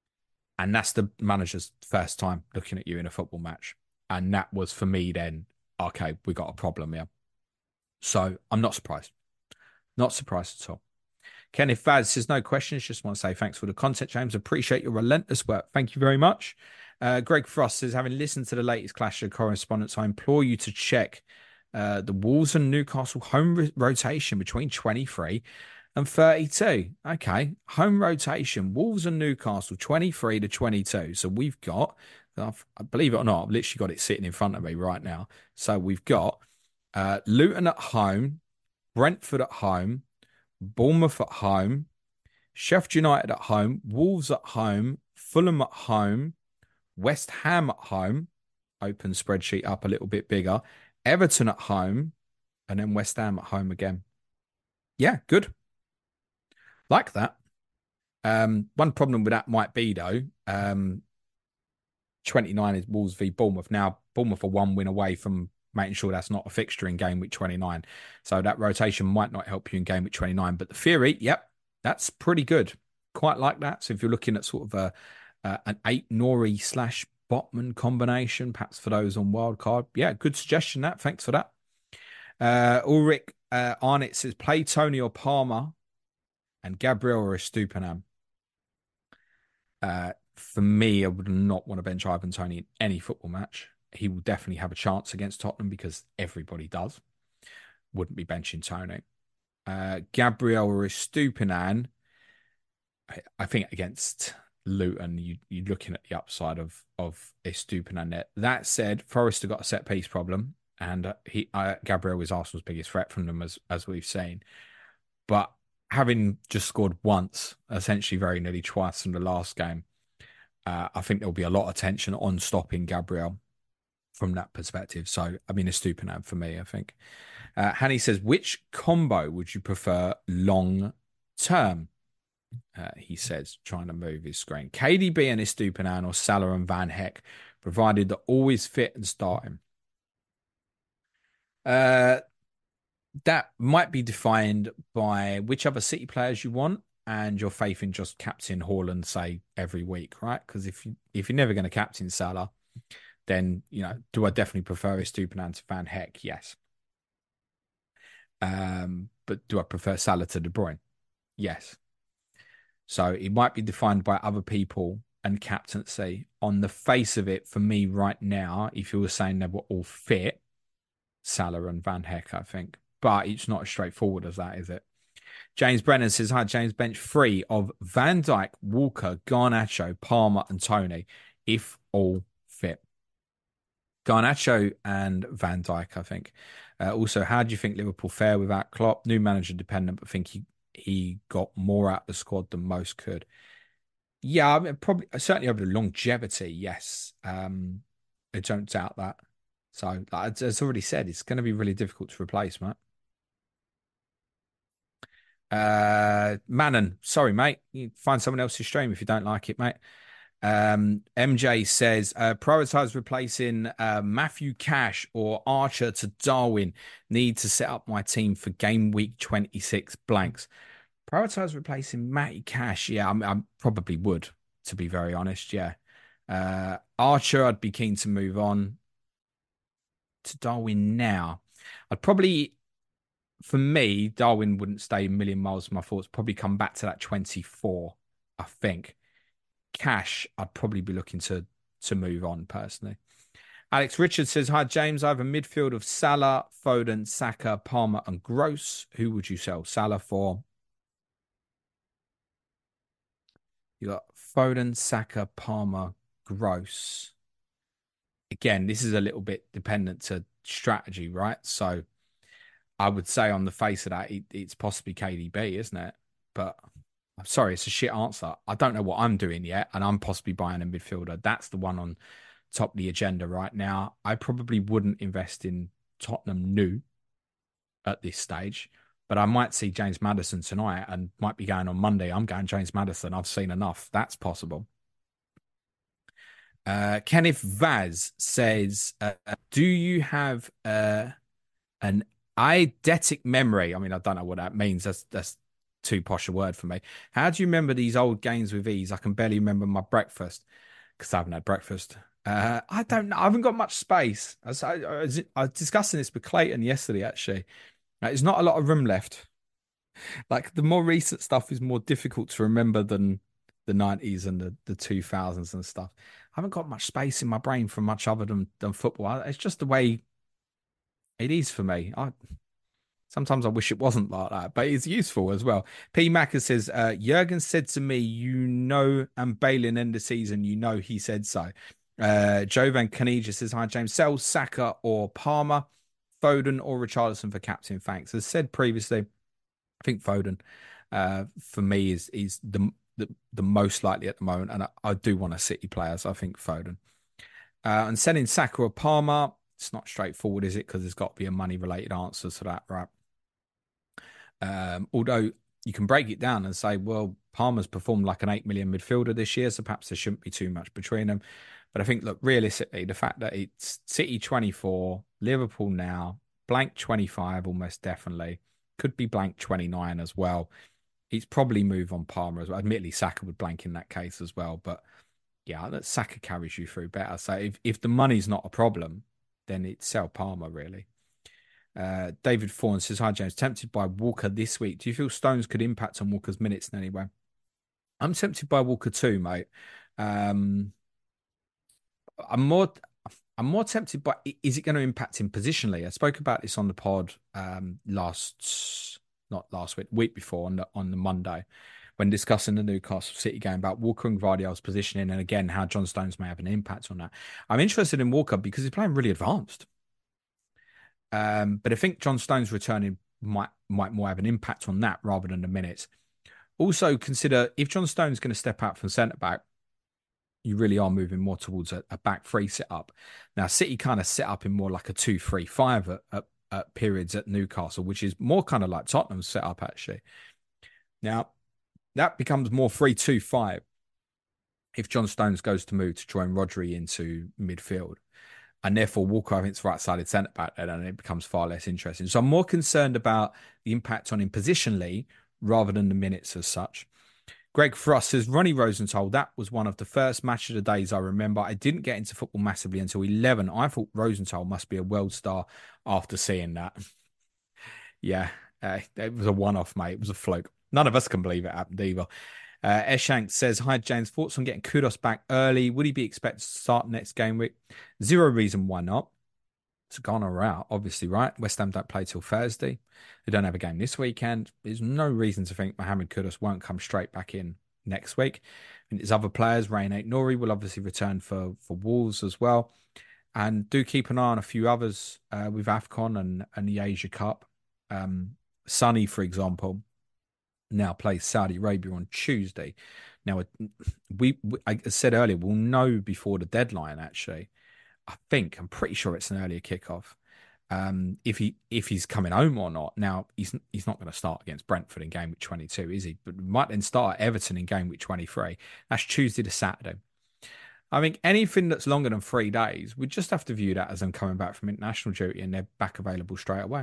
And that's the manager's first time looking at you in a football match. And that was, for me then, okay, we got a problem here. So I'm not surprised. Not surprised at all. Kenneth Vaz says, no questions. Just want to say thanks for the content, James. Appreciate your relentless work. Thank you very much. Uh, Greg Frost says, having listened to the latest Clash of Correspondence, I implore you to check uh, the Wolves and Newcastle home ro- rotation between twenty-three and thirty-two. Okay, home rotation, Wolves and Newcastle, twenty-three to twenty-two. So we've got, I've, believe it or not, I've literally got it sitting in front of me right now. So we've got uh, Luton at home, Brentford at home, Bournemouth at home, Sheffield United at home, Wolves at home, Fulham at home, West Ham at home, open spreadsheet up a little bit bigger, Everton at home, and then West Ham at home again. Yeah, good. Like that. Um, one problem with that might be, though, um, twenty-nine is Wolves v Bournemouth. Now, Bournemouth are one win away from making sure that's not a fixture in game week twenty-nine. So that rotation might not help you in game week twenty-nine. But the theory, yep, that's pretty good. Quite like that. So if you're looking at sort of a uh, an eight Nori slash Botman combination, perhaps for those on wildcard, yeah, good suggestion. That thanks for that. Uh, Ulrich uh, Arnett says play Tony or Palmer and Gabriel or Estupiñán. Uh, for me, I would not want to bench Ivan Toney in any football match. He will definitely have a chance against Tottenham because everybody does. Wouldn't be benching Tony. Uh, Gabriel or Estupiñán, I, I think against Luton, you, you're looking at the upside of, of Estupiñán there. That said, Forest have got a set piece problem, and uh, he uh, Gabriel is Arsenal's biggest threat from them, as, as we've seen. But having just scored once, essentially very nearly twice in the last game, uh, I think there'll be a lot of tension on stopping Gabriel from that perspective. So, I mean, Estupiñán for me, I think. Uh, Hanny says, which combo would you prefer long term? Uh, he says, trying to move his screen. K D B and Estupiñán or Salah and Van Heck, provided they're always fit and starting. Uh, that might be defined by which other City players you want and your faith in just captain Haaland, say, every week, right? Because if, you, if you're never going to captain Salah, then, you know, do I definitely prefer Estupiñán to Van Heck? Yes. Um, but do I prefer Salah to De Bruyne? Yes. So it might be defined by other people and captaincy. On the face of it, for me right now, if you were saying they were all fit, Salah and Van Heck, I think. But it's not as straightforward as that, is it? James Brennan says, hi, James, bench three of Van Dijk, Walker, Garnacho, Palmer and Tony, if all fit. Garnacho and Van Dijk, I think. Uh, also, how do you think Liverpool fare without Klopp? New manager dependent, but think he, he got more out of the squad than most could. Yeah, I mean, probably, certainly over the longevity, yes. Um, I don't doubt that. So, like, as already said, it's going to be really difficult to replace, mate. Uh, Manon, sorry, mate. You find someone else's stream if you don't like it, mate. Um, M J says, uh, prioritize replacing uh, Matthew Cash or Archer to Darwin. Need to set up my team for game week twenty-six blanks. Prioritize replacing Matty Cash. Yeah, I, I probably would, to be very honest. Yeah. Uh, Archer, I'd be keen to move on to Darwin now. I'd probably, for me, Darwin wouldn't stay a million miles from my thoughts. Probably come back to that twenty-four, I think. Cash, I'd probably be looking to to move on personally. Alex Richards says, hi, James. I have a midfield of Salah, Foden, Saka, Palmer and Gross. Who would you sell Salah for? You got Foden, Saka, Palmer, Gross. Again, this is a little bit dependent to strategy, right? So I would say on the face of that, it, it's possibly K D B, isn't it? But I'm sorry, it's a shit answer. I don't know what I'm doing yet, and I'm possibly buying a midfielder. That's the one on top of the agenda right now. I probably wouldn't invest in Tottenham new at this stage, but I might see James Maddison tonight and might be going on Monday. I'm going James Maddison. I've seen enough. That's possible. Uh, Kenneth Vaz says, uh, do you have uh, an eidetic memory? I mean, I don't know what that means. That's that's too posh a word for me. How do you remember these old games with ease? I can barely remember my breakfast because I haven't had breakfast. Uh, I don't know. I haven't got much space. I was, I, I was, I was discussing this with Clayton yesterday, actually. Uh, There's not a lot of room left. Like the more recent stuff is more difficult to remember than the nineties and the, the two thousands and stuff. I haven't got much space in my brain for much other than, than football. It's just the way it is for me. I Sometimes I wish it wasn't like that, but it's useful as well. P. Macker says, uh, Jurgen said to me, you know, and Balin end the season, you know, he said so. Uh, Jovan Canija says, hi, James. Sell Saka or Palmer, Foden or Richarlison for captain. Thanks. As said previously, I think Foden, uh, for me, is is the, the the most likely at the moment. And I, I do want a City player, so I think Foden. Uh, and selling Saka or Palmer, it's not straightforward, is it? Because there's got to be a money-related answer to that, right? Um, although you can break it down and say, well, Palmer's performed like an eight million midfielder this year, so perhaps there shouldn't be too much between them. But I think, look, realistically, the fact that it's City twenty-four, Liverpool now, blank twenty-five almost definitely, could be blank twenty-nine as well. He's probably move on Palmer as well. Admittedly, Saka would blank in that case as well. But yeah, that Saka carries you through better. So if, if the money's not a problem, then it's sell Palmer, really. Uh, David Fawn says, hi, James. Tempted by Walker this week. Do you feel Stones could impact on Walker's minutes in any way? I'm tempted by Walker too, mate. Um, I'm more I'm more tempted by, is it going to impact him positionally? I spoke about this on the pod um, last, not last week, week before on the, on the Monday when discussing the Newcastle City game about Walker and Gvardiol's positioning and again, how John Stones may have an impact on that. I'm interested in Walker because he's playing really advanced. Um, but I think John Stones returning might might more have an impact on that rather than the minutes. Also, consider if John Stone's going to step out from centre back, you really are moving more towards a, a back three setup. Now, City kind of set up in more like a two three five at, at, at periods at Newcastle, which is more kind of like Tottenham's setup actually. Now, that becomes more three two five if John Stones goes to move to join Rodri into midfield. And therefore, Walker, I think, is right-sided centre-back, and it becomes far less interesting. So I'm more concerned about the impact on him positionally rather than the minutes as such. Greg Frost says, Ronnie Rosenthal, that was one of the first match of the days I remember. I didn't get into football massively until eleven. I thought Rosenthal must be a world star after seeing that. yeah, uh, it was a one-off, mate. It was a fluke. None of us can believe it happened either. Uh, Eshank says, hi, James. Thoughts on getting Kudos back early? Would he be expected to start next game week? Zero reason why not. It's Ghana are out, obviously, right? West Ham don't play till Thursday. They don't have a game this weekend. There's no reason to think Mohamed Kudos won't come straight back in next week. And his other players, Rain Aït-Nouri, will obviously return for, for Wolves as well. And do keep an eye on a few others uh, with AFCON and, and the Asia Cup. Um, Sonny, for example, now plays Saudi Arabia on Tuesday. Now, we, we I said earlier, we'll know before the deadline, actually. I think, I'm pretty sure it's an earlier kickoff. Um, if he if he's coming home or not. Now, he's he's not going to start against Brentford in game week twenty-two, is he? But he might then start at Everton in game week twenty-three. That's Tuesday to Saturday. I think anything that's longer than three days, we just have to view that as them coming back from international duty and they're back available straight away.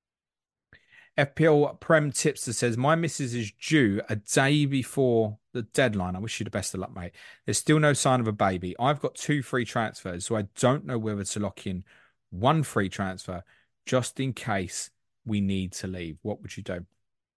F P L Prem Tipster says, my missus is due a day before the deadline. I wish you the best of luck, mate. There's still no sign of a baby. I've got two free transfers, so I don't know whether to lock in one free transfer just in case we need to leave. What would you do?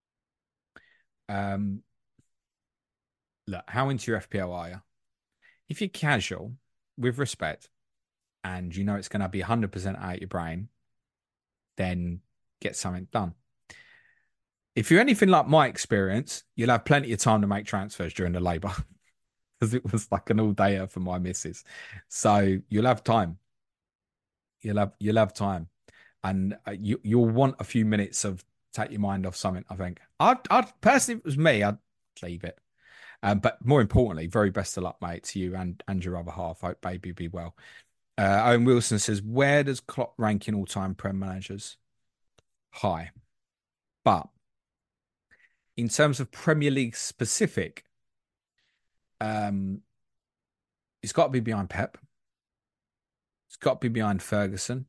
Um, look, how into your F P L are you? If you're casual, with respect, and you know it's going to be one hundred percent out your brain, then get something done. If you're anything like my experience, you'll have plenty of time to make transfers during the labour because it was like an all-dayer for my missus. So you'll have time. You'll have you'll have time, and uh, you you'll want a few minutes of take your mind off something. I think I'd I'd personally, if it was me, I'd leave it. Um, but more importantly, very best of luck, mate, to you and and your other half. Hope baby be well. Uh, Owen Wilson says, where does Klopp rank in all-time Prem managers? High, but in terms of Premier League specific, um, it's got to be behind Pep. It's got to be behind Ferguson.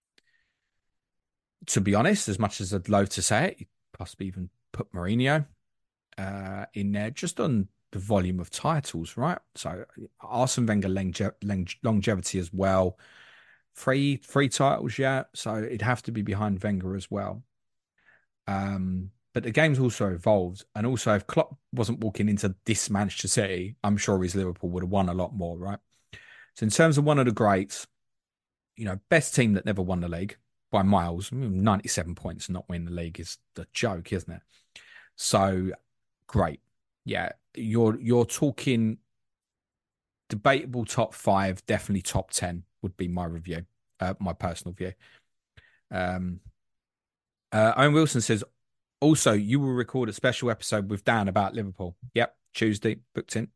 To be honest, as much as I'd love to say it, you'd possibly even put Mourinho uh, in there, just on the volume of titles, right? So Arsene Wenger longe- longe- longevity as well. Three three titles, yeah. So it'd have to be behind Wenger as well. Um, but the game's also evolved, and also if Klopp wasn't walking into this Manchester City, I'm sure his Liverpool would have won a lot more, right? So in terms of one of the greats, you know, best team that never won the league by miles, ninety-seven points, not win the league is the joke, isn't it? So great. Yeah, you're you're talking debatable top five, definitely top ten would be my review, uh, my personal view. Um, uh, Owen Wilson says, also, you will record a special episode with Dan about Liverpool. Yep, Tuesday, booked in.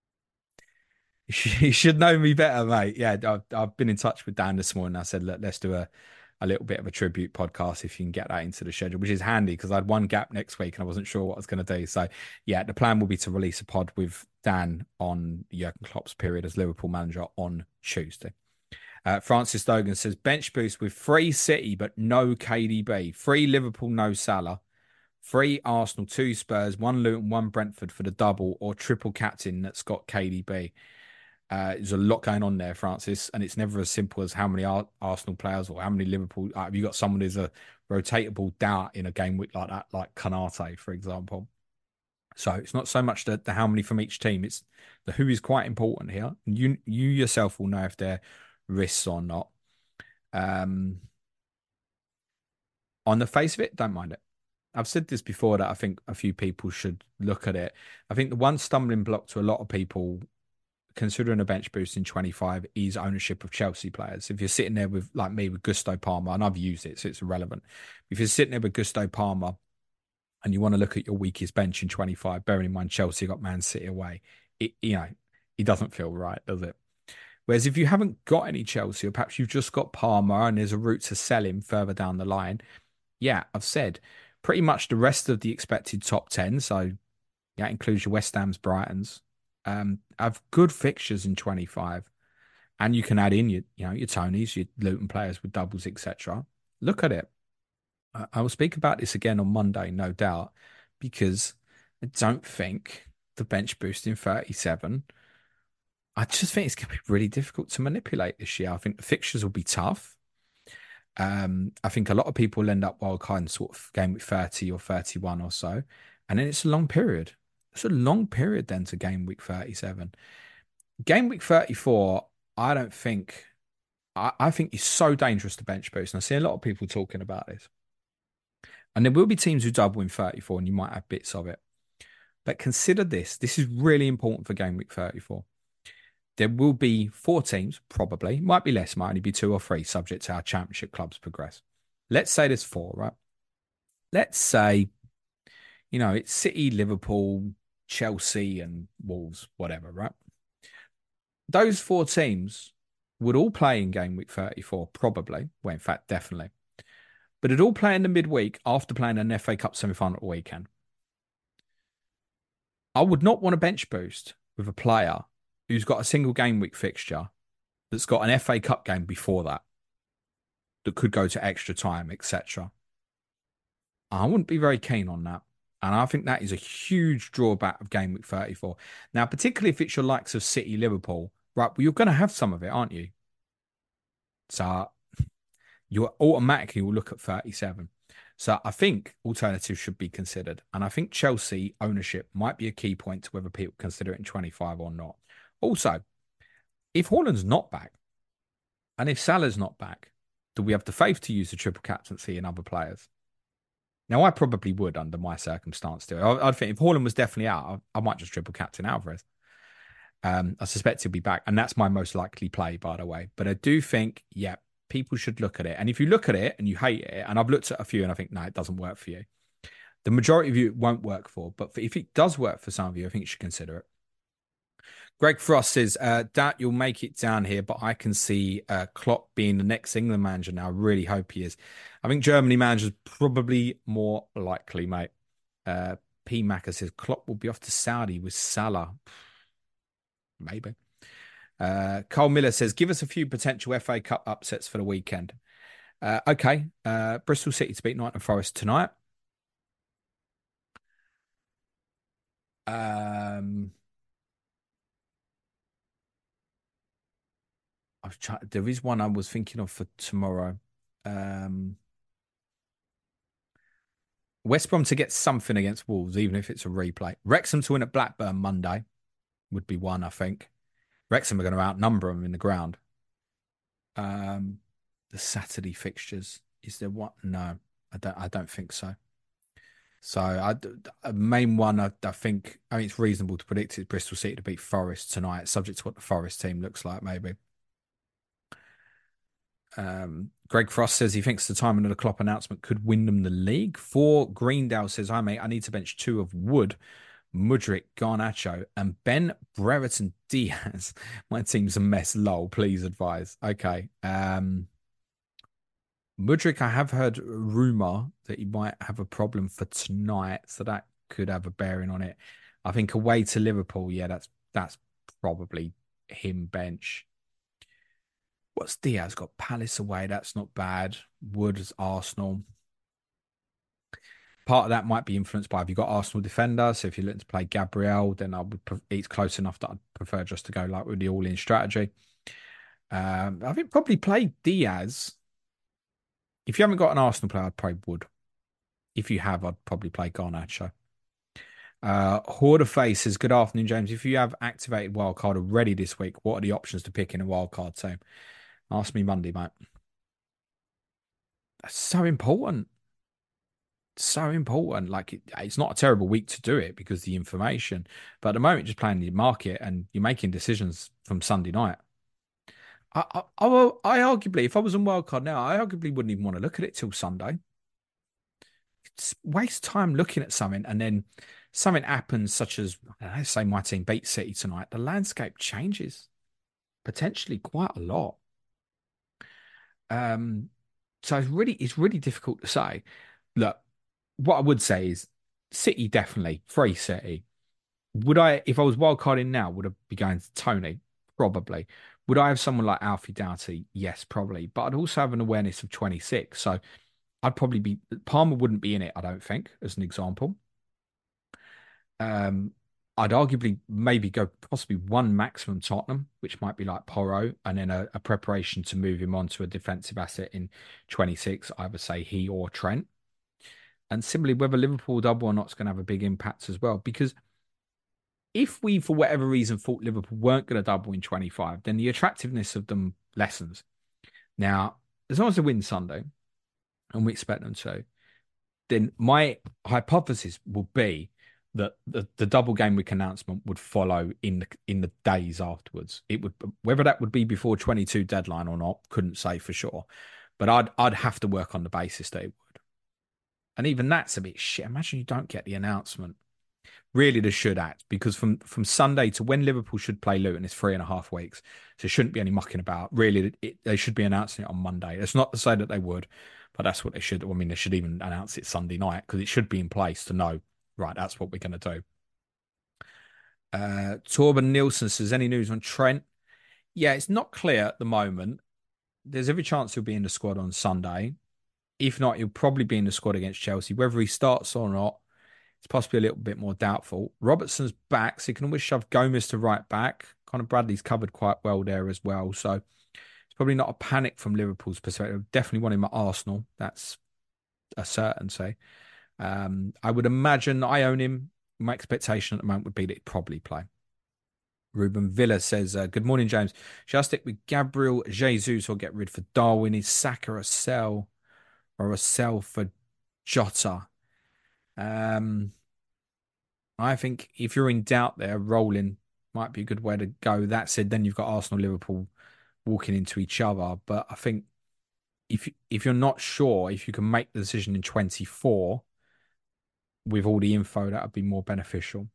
You should know me better, mate. Yeah, I've, I've been in touch with Dan this morning. I said, look, let's do a, a little bit of a tribute podcast if you can get that into the schedule, which is handy because I had one gap next week and I wasn't sure what I was going to do. So, yeah, the plan will be to release a pod with Dan on Jurgen Klopp's period as Liverpool manager on Tuesday. Uh, Francis Dogan says, bench boost with free City but no K D B. Free Liverpool, no Salah. Three Arsenal, two Spurs, one Luton, one Brentford for the double or triple captain that's got K D B. Uh, there's a lot going on there, Francis, and it's never as simple as how many Ar- Arsenal players or how many Liverpool. Uh, have you got someone who's a rotatable dart in a game week like that, like Kanate, for example? So it's not so much the, the how many from each team; it's the who is quite important here. You you yourself will know if they're risks or not. Um, on the face of it, don't mind it. I've said this before that I think a few people should look at it. I think the one stumbling block to a lot of people considering a bench boost in twenty-five is ownership of Chelsea players. If you're sitting there with, like me, with Gusto Palmer, and I've used it, so it's irrelevant. If you're sitting there with Gusto Palmer and you want to look at your weakest bench in twenty-five, bearing in mind Chelsea got Man City away, it, you know, it doesn't feel right, does it? Whereas if you haven't got any Chelsea, or perhaps you've just got Palmer and there's a route to sell him further down the line, yeah, I've said pretty much the rest of the expected top ten, so that includes your West Ham's, Brightons, um, have good fixtures in twenty-five. And you can add in your, you know, your Tonys, your Luton players with doubles, et cetera. Look at it. I will speak about this again on Monday, no doubt, because I don't think the bench boost in thirty-seven, I just think it's going to be really difficult to manipulate this year. I think the fixtures will be tough. Um, I think a lot of people will end up wildcarding sort of game week thirty or thirty-one or so. And then it's a long period. It's a long period then to game week thirty-seven. Game week thirty-four, I don't think, I, I think it's so dangerous to bench boost. And I see a lot of people talking about this. And there will be teams who double in thirty-four and you might have bits of it. But consider this. This is really important for game week thirty-four. There will be four teams, probably. Might be less, might only be two or three, subject to how championship clubs progress. Let's say there's four, right? Let's say, you know, it's City, Liverpool, Chelsea, and Wolves, whatever, right? Those four teams would all play in game week thirty-four, probably. Well, in fact, definitely. But it'd all play in the midweek after playing an F A Cup semi-final weekend. I would not want a bench boost with a player who's got a single game week fixture that's got an F A Cup game before that that could go to extra time, et cetera. I wouldn't be very keen on that. And I think that is a huge drawback of game week thirty-four. Now, particularly if it's your likes of City, Liverpool, right, well, you're going to have some of it, aren't you? So you automatically will look at thirty-seven. So I think alternatives should be considered. And I think Chelsea ownership might be a key point to whether people consider it in twenty-five or not. Also, if Haaland's not back, and if Salah's not back, do we have the faith to use the triple captaincy in other players? Now, I probably would under my circumstance too. I, I'd think if Haaland was definitely out, I, I might just triple captain Alvarez. Um, I suspect he'll be back, and that's my most likely play, by the way. But I do think, yeah, people should look at it. And if you look at it and you hate it, and I've looked at a few and I think, no, it doesn't work for you. The majority of you it won't work for, but for, if it does work for some of you, I think you should consider it. Greg Frost says, uh, doubt you'll make it down here, but I can see uh, Klopp being the next England manager now. I really hope he is. I think Germany manager is probably more likely, mate. Uh, P. Macker says, Klopp will be off to Saudi with Salah. Maybe. Uh, Cole Miller says, give us a few potential F A Cup upsets for the weekend. Uh, okay. Uh, Bristol City to beat Nottingham Forest tonight. Um... I've tried, there is one I was thinking of for tomorrow. Um, West Brom to get something against Wolves, even if it's a replay. Wrexham to win at Blackburn Monday would be one, I think. Wrexham are going to outnumber them in the ground. Um, the Saturday fixtures, is there one? No, I don't. I don't think so. So, I, a main one, I, I think, I mean, it's reasonable to predict is Bristol City to beat Forest tonight, subject to what the Forest team looks like, maybe. Um, Greg Frost says he thinks the timing of the Klopp announcement could win them the league. For Greendale says, hi, mate, I need to bench two of Wood, Mudryk, Garnacho, and Ben Brereton Diaz. My team's a mess, lol. Please advise. Okay. Um, Mudryk, I have heard rumour that he might have a problem for tonight, so that could have a bearing on it. I think away to Liverpool, yeah, that's that's probably him bench. What's Diaz got? Palace away, that's not bad. Wood's Arsenal. Part of that might be influenced by, have you got Arsenal defender? So if you're looking to play Gabriel, then I would. It's close enough that I'd prefer just to go like with the all-in strategy. Um, I think probably play Diaz. If you haven't got an Arsenal player, I'd probably would. If you have, I'd probably play Garnacho. Uh, Hoarder Face says, good afternoon, James. If you have activated wildcard already this week, what are the options to pick in a wildcard team? Ask me Monday, mate. That's so important. So important. Like, it, it's not a terrible week to do it because the information. But at the moment, just playing the market and you're making decisions from Sunday night. I, I, I, I arguably, if I was on wildcard now, I arguably wouldn't even want to look at it till Sunday. It's waste time looking at something and then something happens, such as, I say my team beat City tonight. The landscape changes potentially quite a lot. Um, so it's really, it's really difficult to say. Look, what I would say is City definitely, free City. Would I, if I was wildcarding now, would I be going to Tony? Probably. Would I have someone like Alfie Doughty? Yes, probably. But I'd also have an awareness of twenty-six. So I'd probably be, Palmer wouldn't be in it, I don't think, as an example. Um, I'd arguably maybe go possibly one maximum Tottenham, which might be like Porro, and then a, a preparation to move him on to a defensive asset in twenty-six, I would say he or Trent. And similarly, whether Liverpool double or not is going to have a big impact as well. Because if we, for whatever reason, thought Liverpool weren't going to double in twenty-five, then the attractiveness of them lessens. Now, as long as they win Sunday, and we expect them to, then my hypothesis will be that the, the double game week announcement would follow in the in the days afterwards. It would, whether that would be before twenty-two deadline or not, couldn't say for sure. But I'd I'd have to work on the basis that it would. And even that's a bit shit. Imagine you don't get the announcement. Really, they should act, because from, from Sunday to when Liverpool should play Luton is three and a half weeks. So there shouldn't be any mucking about. Really, it, they should be announcing it on Monday. It's not to say that they would, but that's what they should. I mean, they should even announce it Sunday night, because it should be in place to know, right, that's what we're going to do. Uh, Torben Nielsen says, any news on Trent? Yeah, it's not clear at the moment. There's every chance he'll be in the squad on Sunday. If not, he'll probably be in the squad against Chelsea. Whether he starts or not, it's possibly a little bit more doubtful. Robertson's back, so you can always shove Gomez to right back. Conor Bradley's covered quite well there as well. So it's probably not a panic from Liverpool's perspective. Definitely want him at Arsenal. That's a certainty. Um, I would imagine I own him. My expectation at the moment would be that he'd probably play. Ruben Villa says, uh, good morning, James. Shall I stick with Gabriel Jesus or get rid for Darwin? Is Saka a sell or a sell for Jota? Um, I think if you're in doubt there, rolling might be a good way to go. That said, then you've got Arsenal, Liverpool walking into each other. But I think if if you're not sure if you can make the decision in twenty-four with all the info, that would be more beneficial.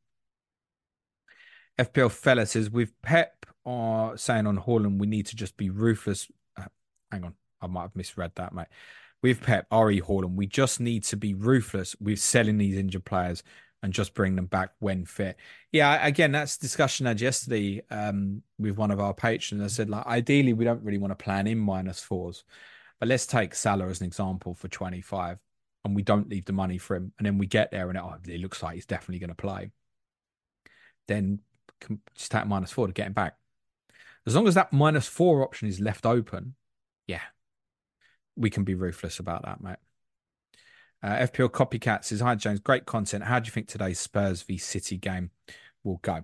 F P L fella says, with Pep uh, saying on Haaland, we need to just be ruthless. Uh, hang on, I might have misread that, mate. With Pep, R E Haaland, we just need to be ruthless with selling these injured players and just bring them back when fit. Yeah, again, that's a discussion I had yesterday um, with one of our patrons. I said, like, ideally, we don't really want to plan in minus fours. But let's take Salah as an example for twenty-five, and we don't leave the money for him. And then we get there and it, oh, it looks like he's definitely going to play. Then just take minus four to get him back. As long as that minus four option is left open, yeah, we can be ruthless about that, mate. Uh, F P L Copycat says, hi, James, great content. How do you think today's Spurs v City game will go?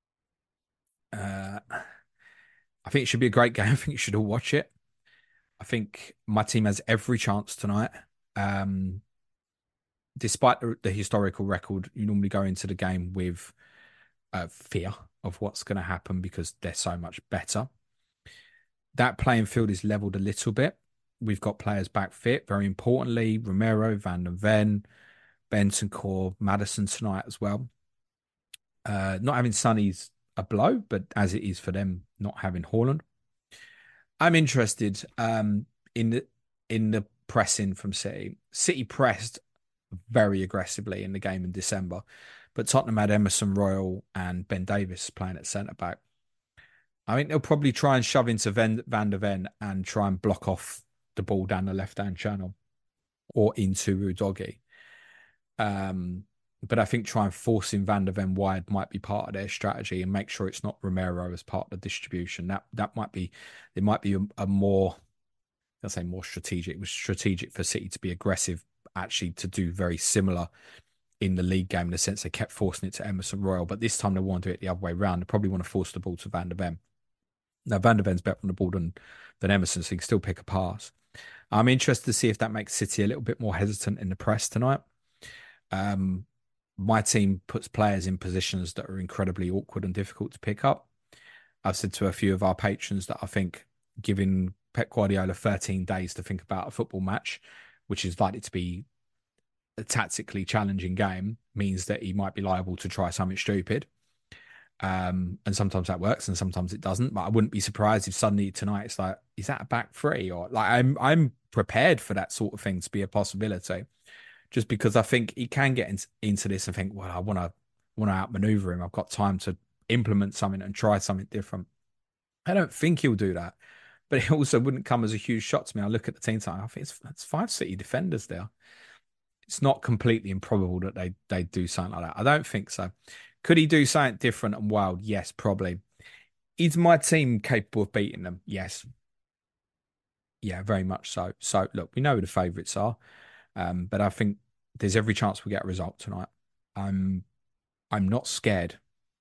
Uh, I think it should be a great game. I think you should all watch it. I think my team has every chance tonight. Um, despite the, the historical record, you normally go into the game with uh, fear of what's going to happen because they're so much better. That playing field is leveled a little bit. We've got players back fit. Very importantly, Romero, Van der Ven, Bentancur, Maddison tonight as well. Uh, not having Sonny's a blow, but as it is for them not having Haaland. I'm interested um, in the in the pressing from City. City pressed very aggressively in the game in December, but Tottenham had Emerson Royal and Ben Davies playing at centre back. I think they'll probably try and shove into Van, Van der Ven and try and block off the ball down the left-hand channel or into Udogie. Um, but I think try and forcing Van der Ven wide might be part of their strategy and make sure it's not Romero as part of the distribution. That that might be, it might be a, a more, I'll say more strategic. It was strategic for City to be aggressive, actually to do very similar in the league game in the sense they kept forcing it to Emerson Royal. But this time they want to do it the other way around. They probably want to force the ball to Van der Ven. Now, Van der Ven's better on the ball than, than Emerson, so he can still pick a pass. I'm interested to see if that makes City a little bit more hesitant in the press tonight. Um, my team puts players in positions that are incredibly awkward and difficult to pick up. I've said to a few of our patrons that I think giving Pep Guardiola thirteen days to think about a football match, which is likely to be a tactically challenging game, means that he might be liable to try something stupid. Um, and sometimes that works and sometimes it doesn't. But I wouldn't be surprised if suddenly tonight it's like, is that a back three? Or like I'm I'm prepared for that sort of thing to be a possibility. Just because I think he can get in, into this and think, well, I want to want to outmaneuver him. I've got time to implement something and try something different. I don't think he'll do that. But it also wouldn't come as a huge shock to me. I look at the team time, I think it's, it's five City defenders there. It's not completely improbable that they they do something like that. I don't think so. Could he do something different and wild? Yes, probably. Is my team capable of beating them? Yes. Yeah, very much so. So, look, we know who the favourites are. Um, but I think there's every chance we get a result tonight. I'm I'm not scared.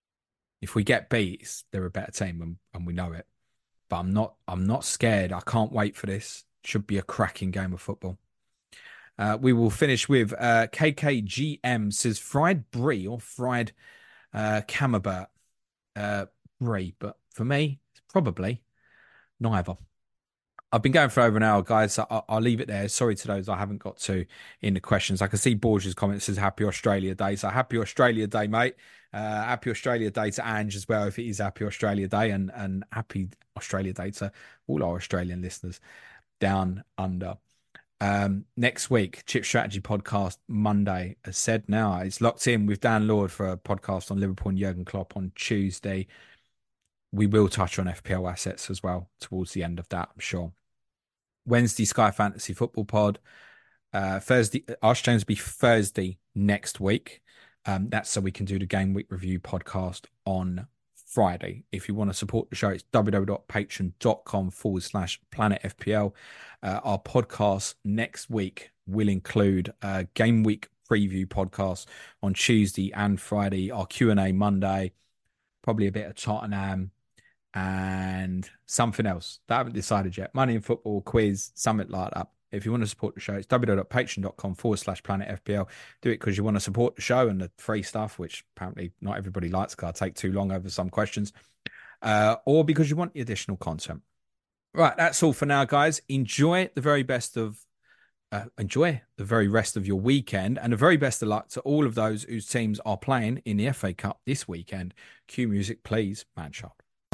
If we get beat, they're a better team and, and we know it. But I'm not I'm not scared. I can't wait for this. Should be a cracking game of football. Uh, we will finish with uh, K K G M says fried brie or fried uh, camembert uh, brie. But for me, it's probably neither. I've been going for over an hour, guys, so I'll, I'll leave it there. Sorry to those I haven't got to in the questions. I can see Borges' comment says Happy Australia Day. So happy Australia Day, mate. Uh, happy Australia Day to Ange as well, if it is Happy Australia Day. And, and happy Australia Day to all our Australian listeners down under. Um, next week, Chip Strategy podcast Monday. As said, now it's locked in with Dan Lord for a podcast on Liverpool and Jurgen Klopp on Tuesday. We will touch on F P L assets as well towards the end of that, I'm sure. Wednesday, Sky Fantasy Football Pod. Uh, Thursday, Arch James will be Thursday next week. Um, that's so we can do the game week review podcast on Friday. If you want to support the show, it's www.patreon.com forward slash Planet FPL. Uh, our podcast next week will include a game week preview podcast on Tuesday and Friday. Our Q and A Monday, probably a bit of Tottenham and something else that I haven't decided yet. Money in football, quiz, something like that. If you want to support the show, it's www.patreon.com forward slash Planet FPL. Do it because you want to support the show and the free stuff, which apparently not everybody likes because I take too long over some questions, uh, or because you want the additional content. Right, that's all for now, guys. Enjoy the very best of, uh, enjoy the very rest of your weekend, and the very best of luck to all of those whose teams are playing in the F A Cup this weekend. Cue music, please, Manchild.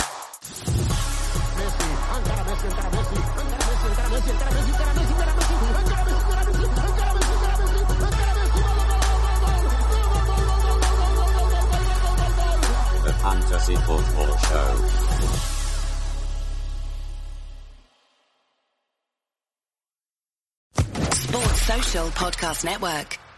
The Fantasy Football Show. Sports Social Podcast Network.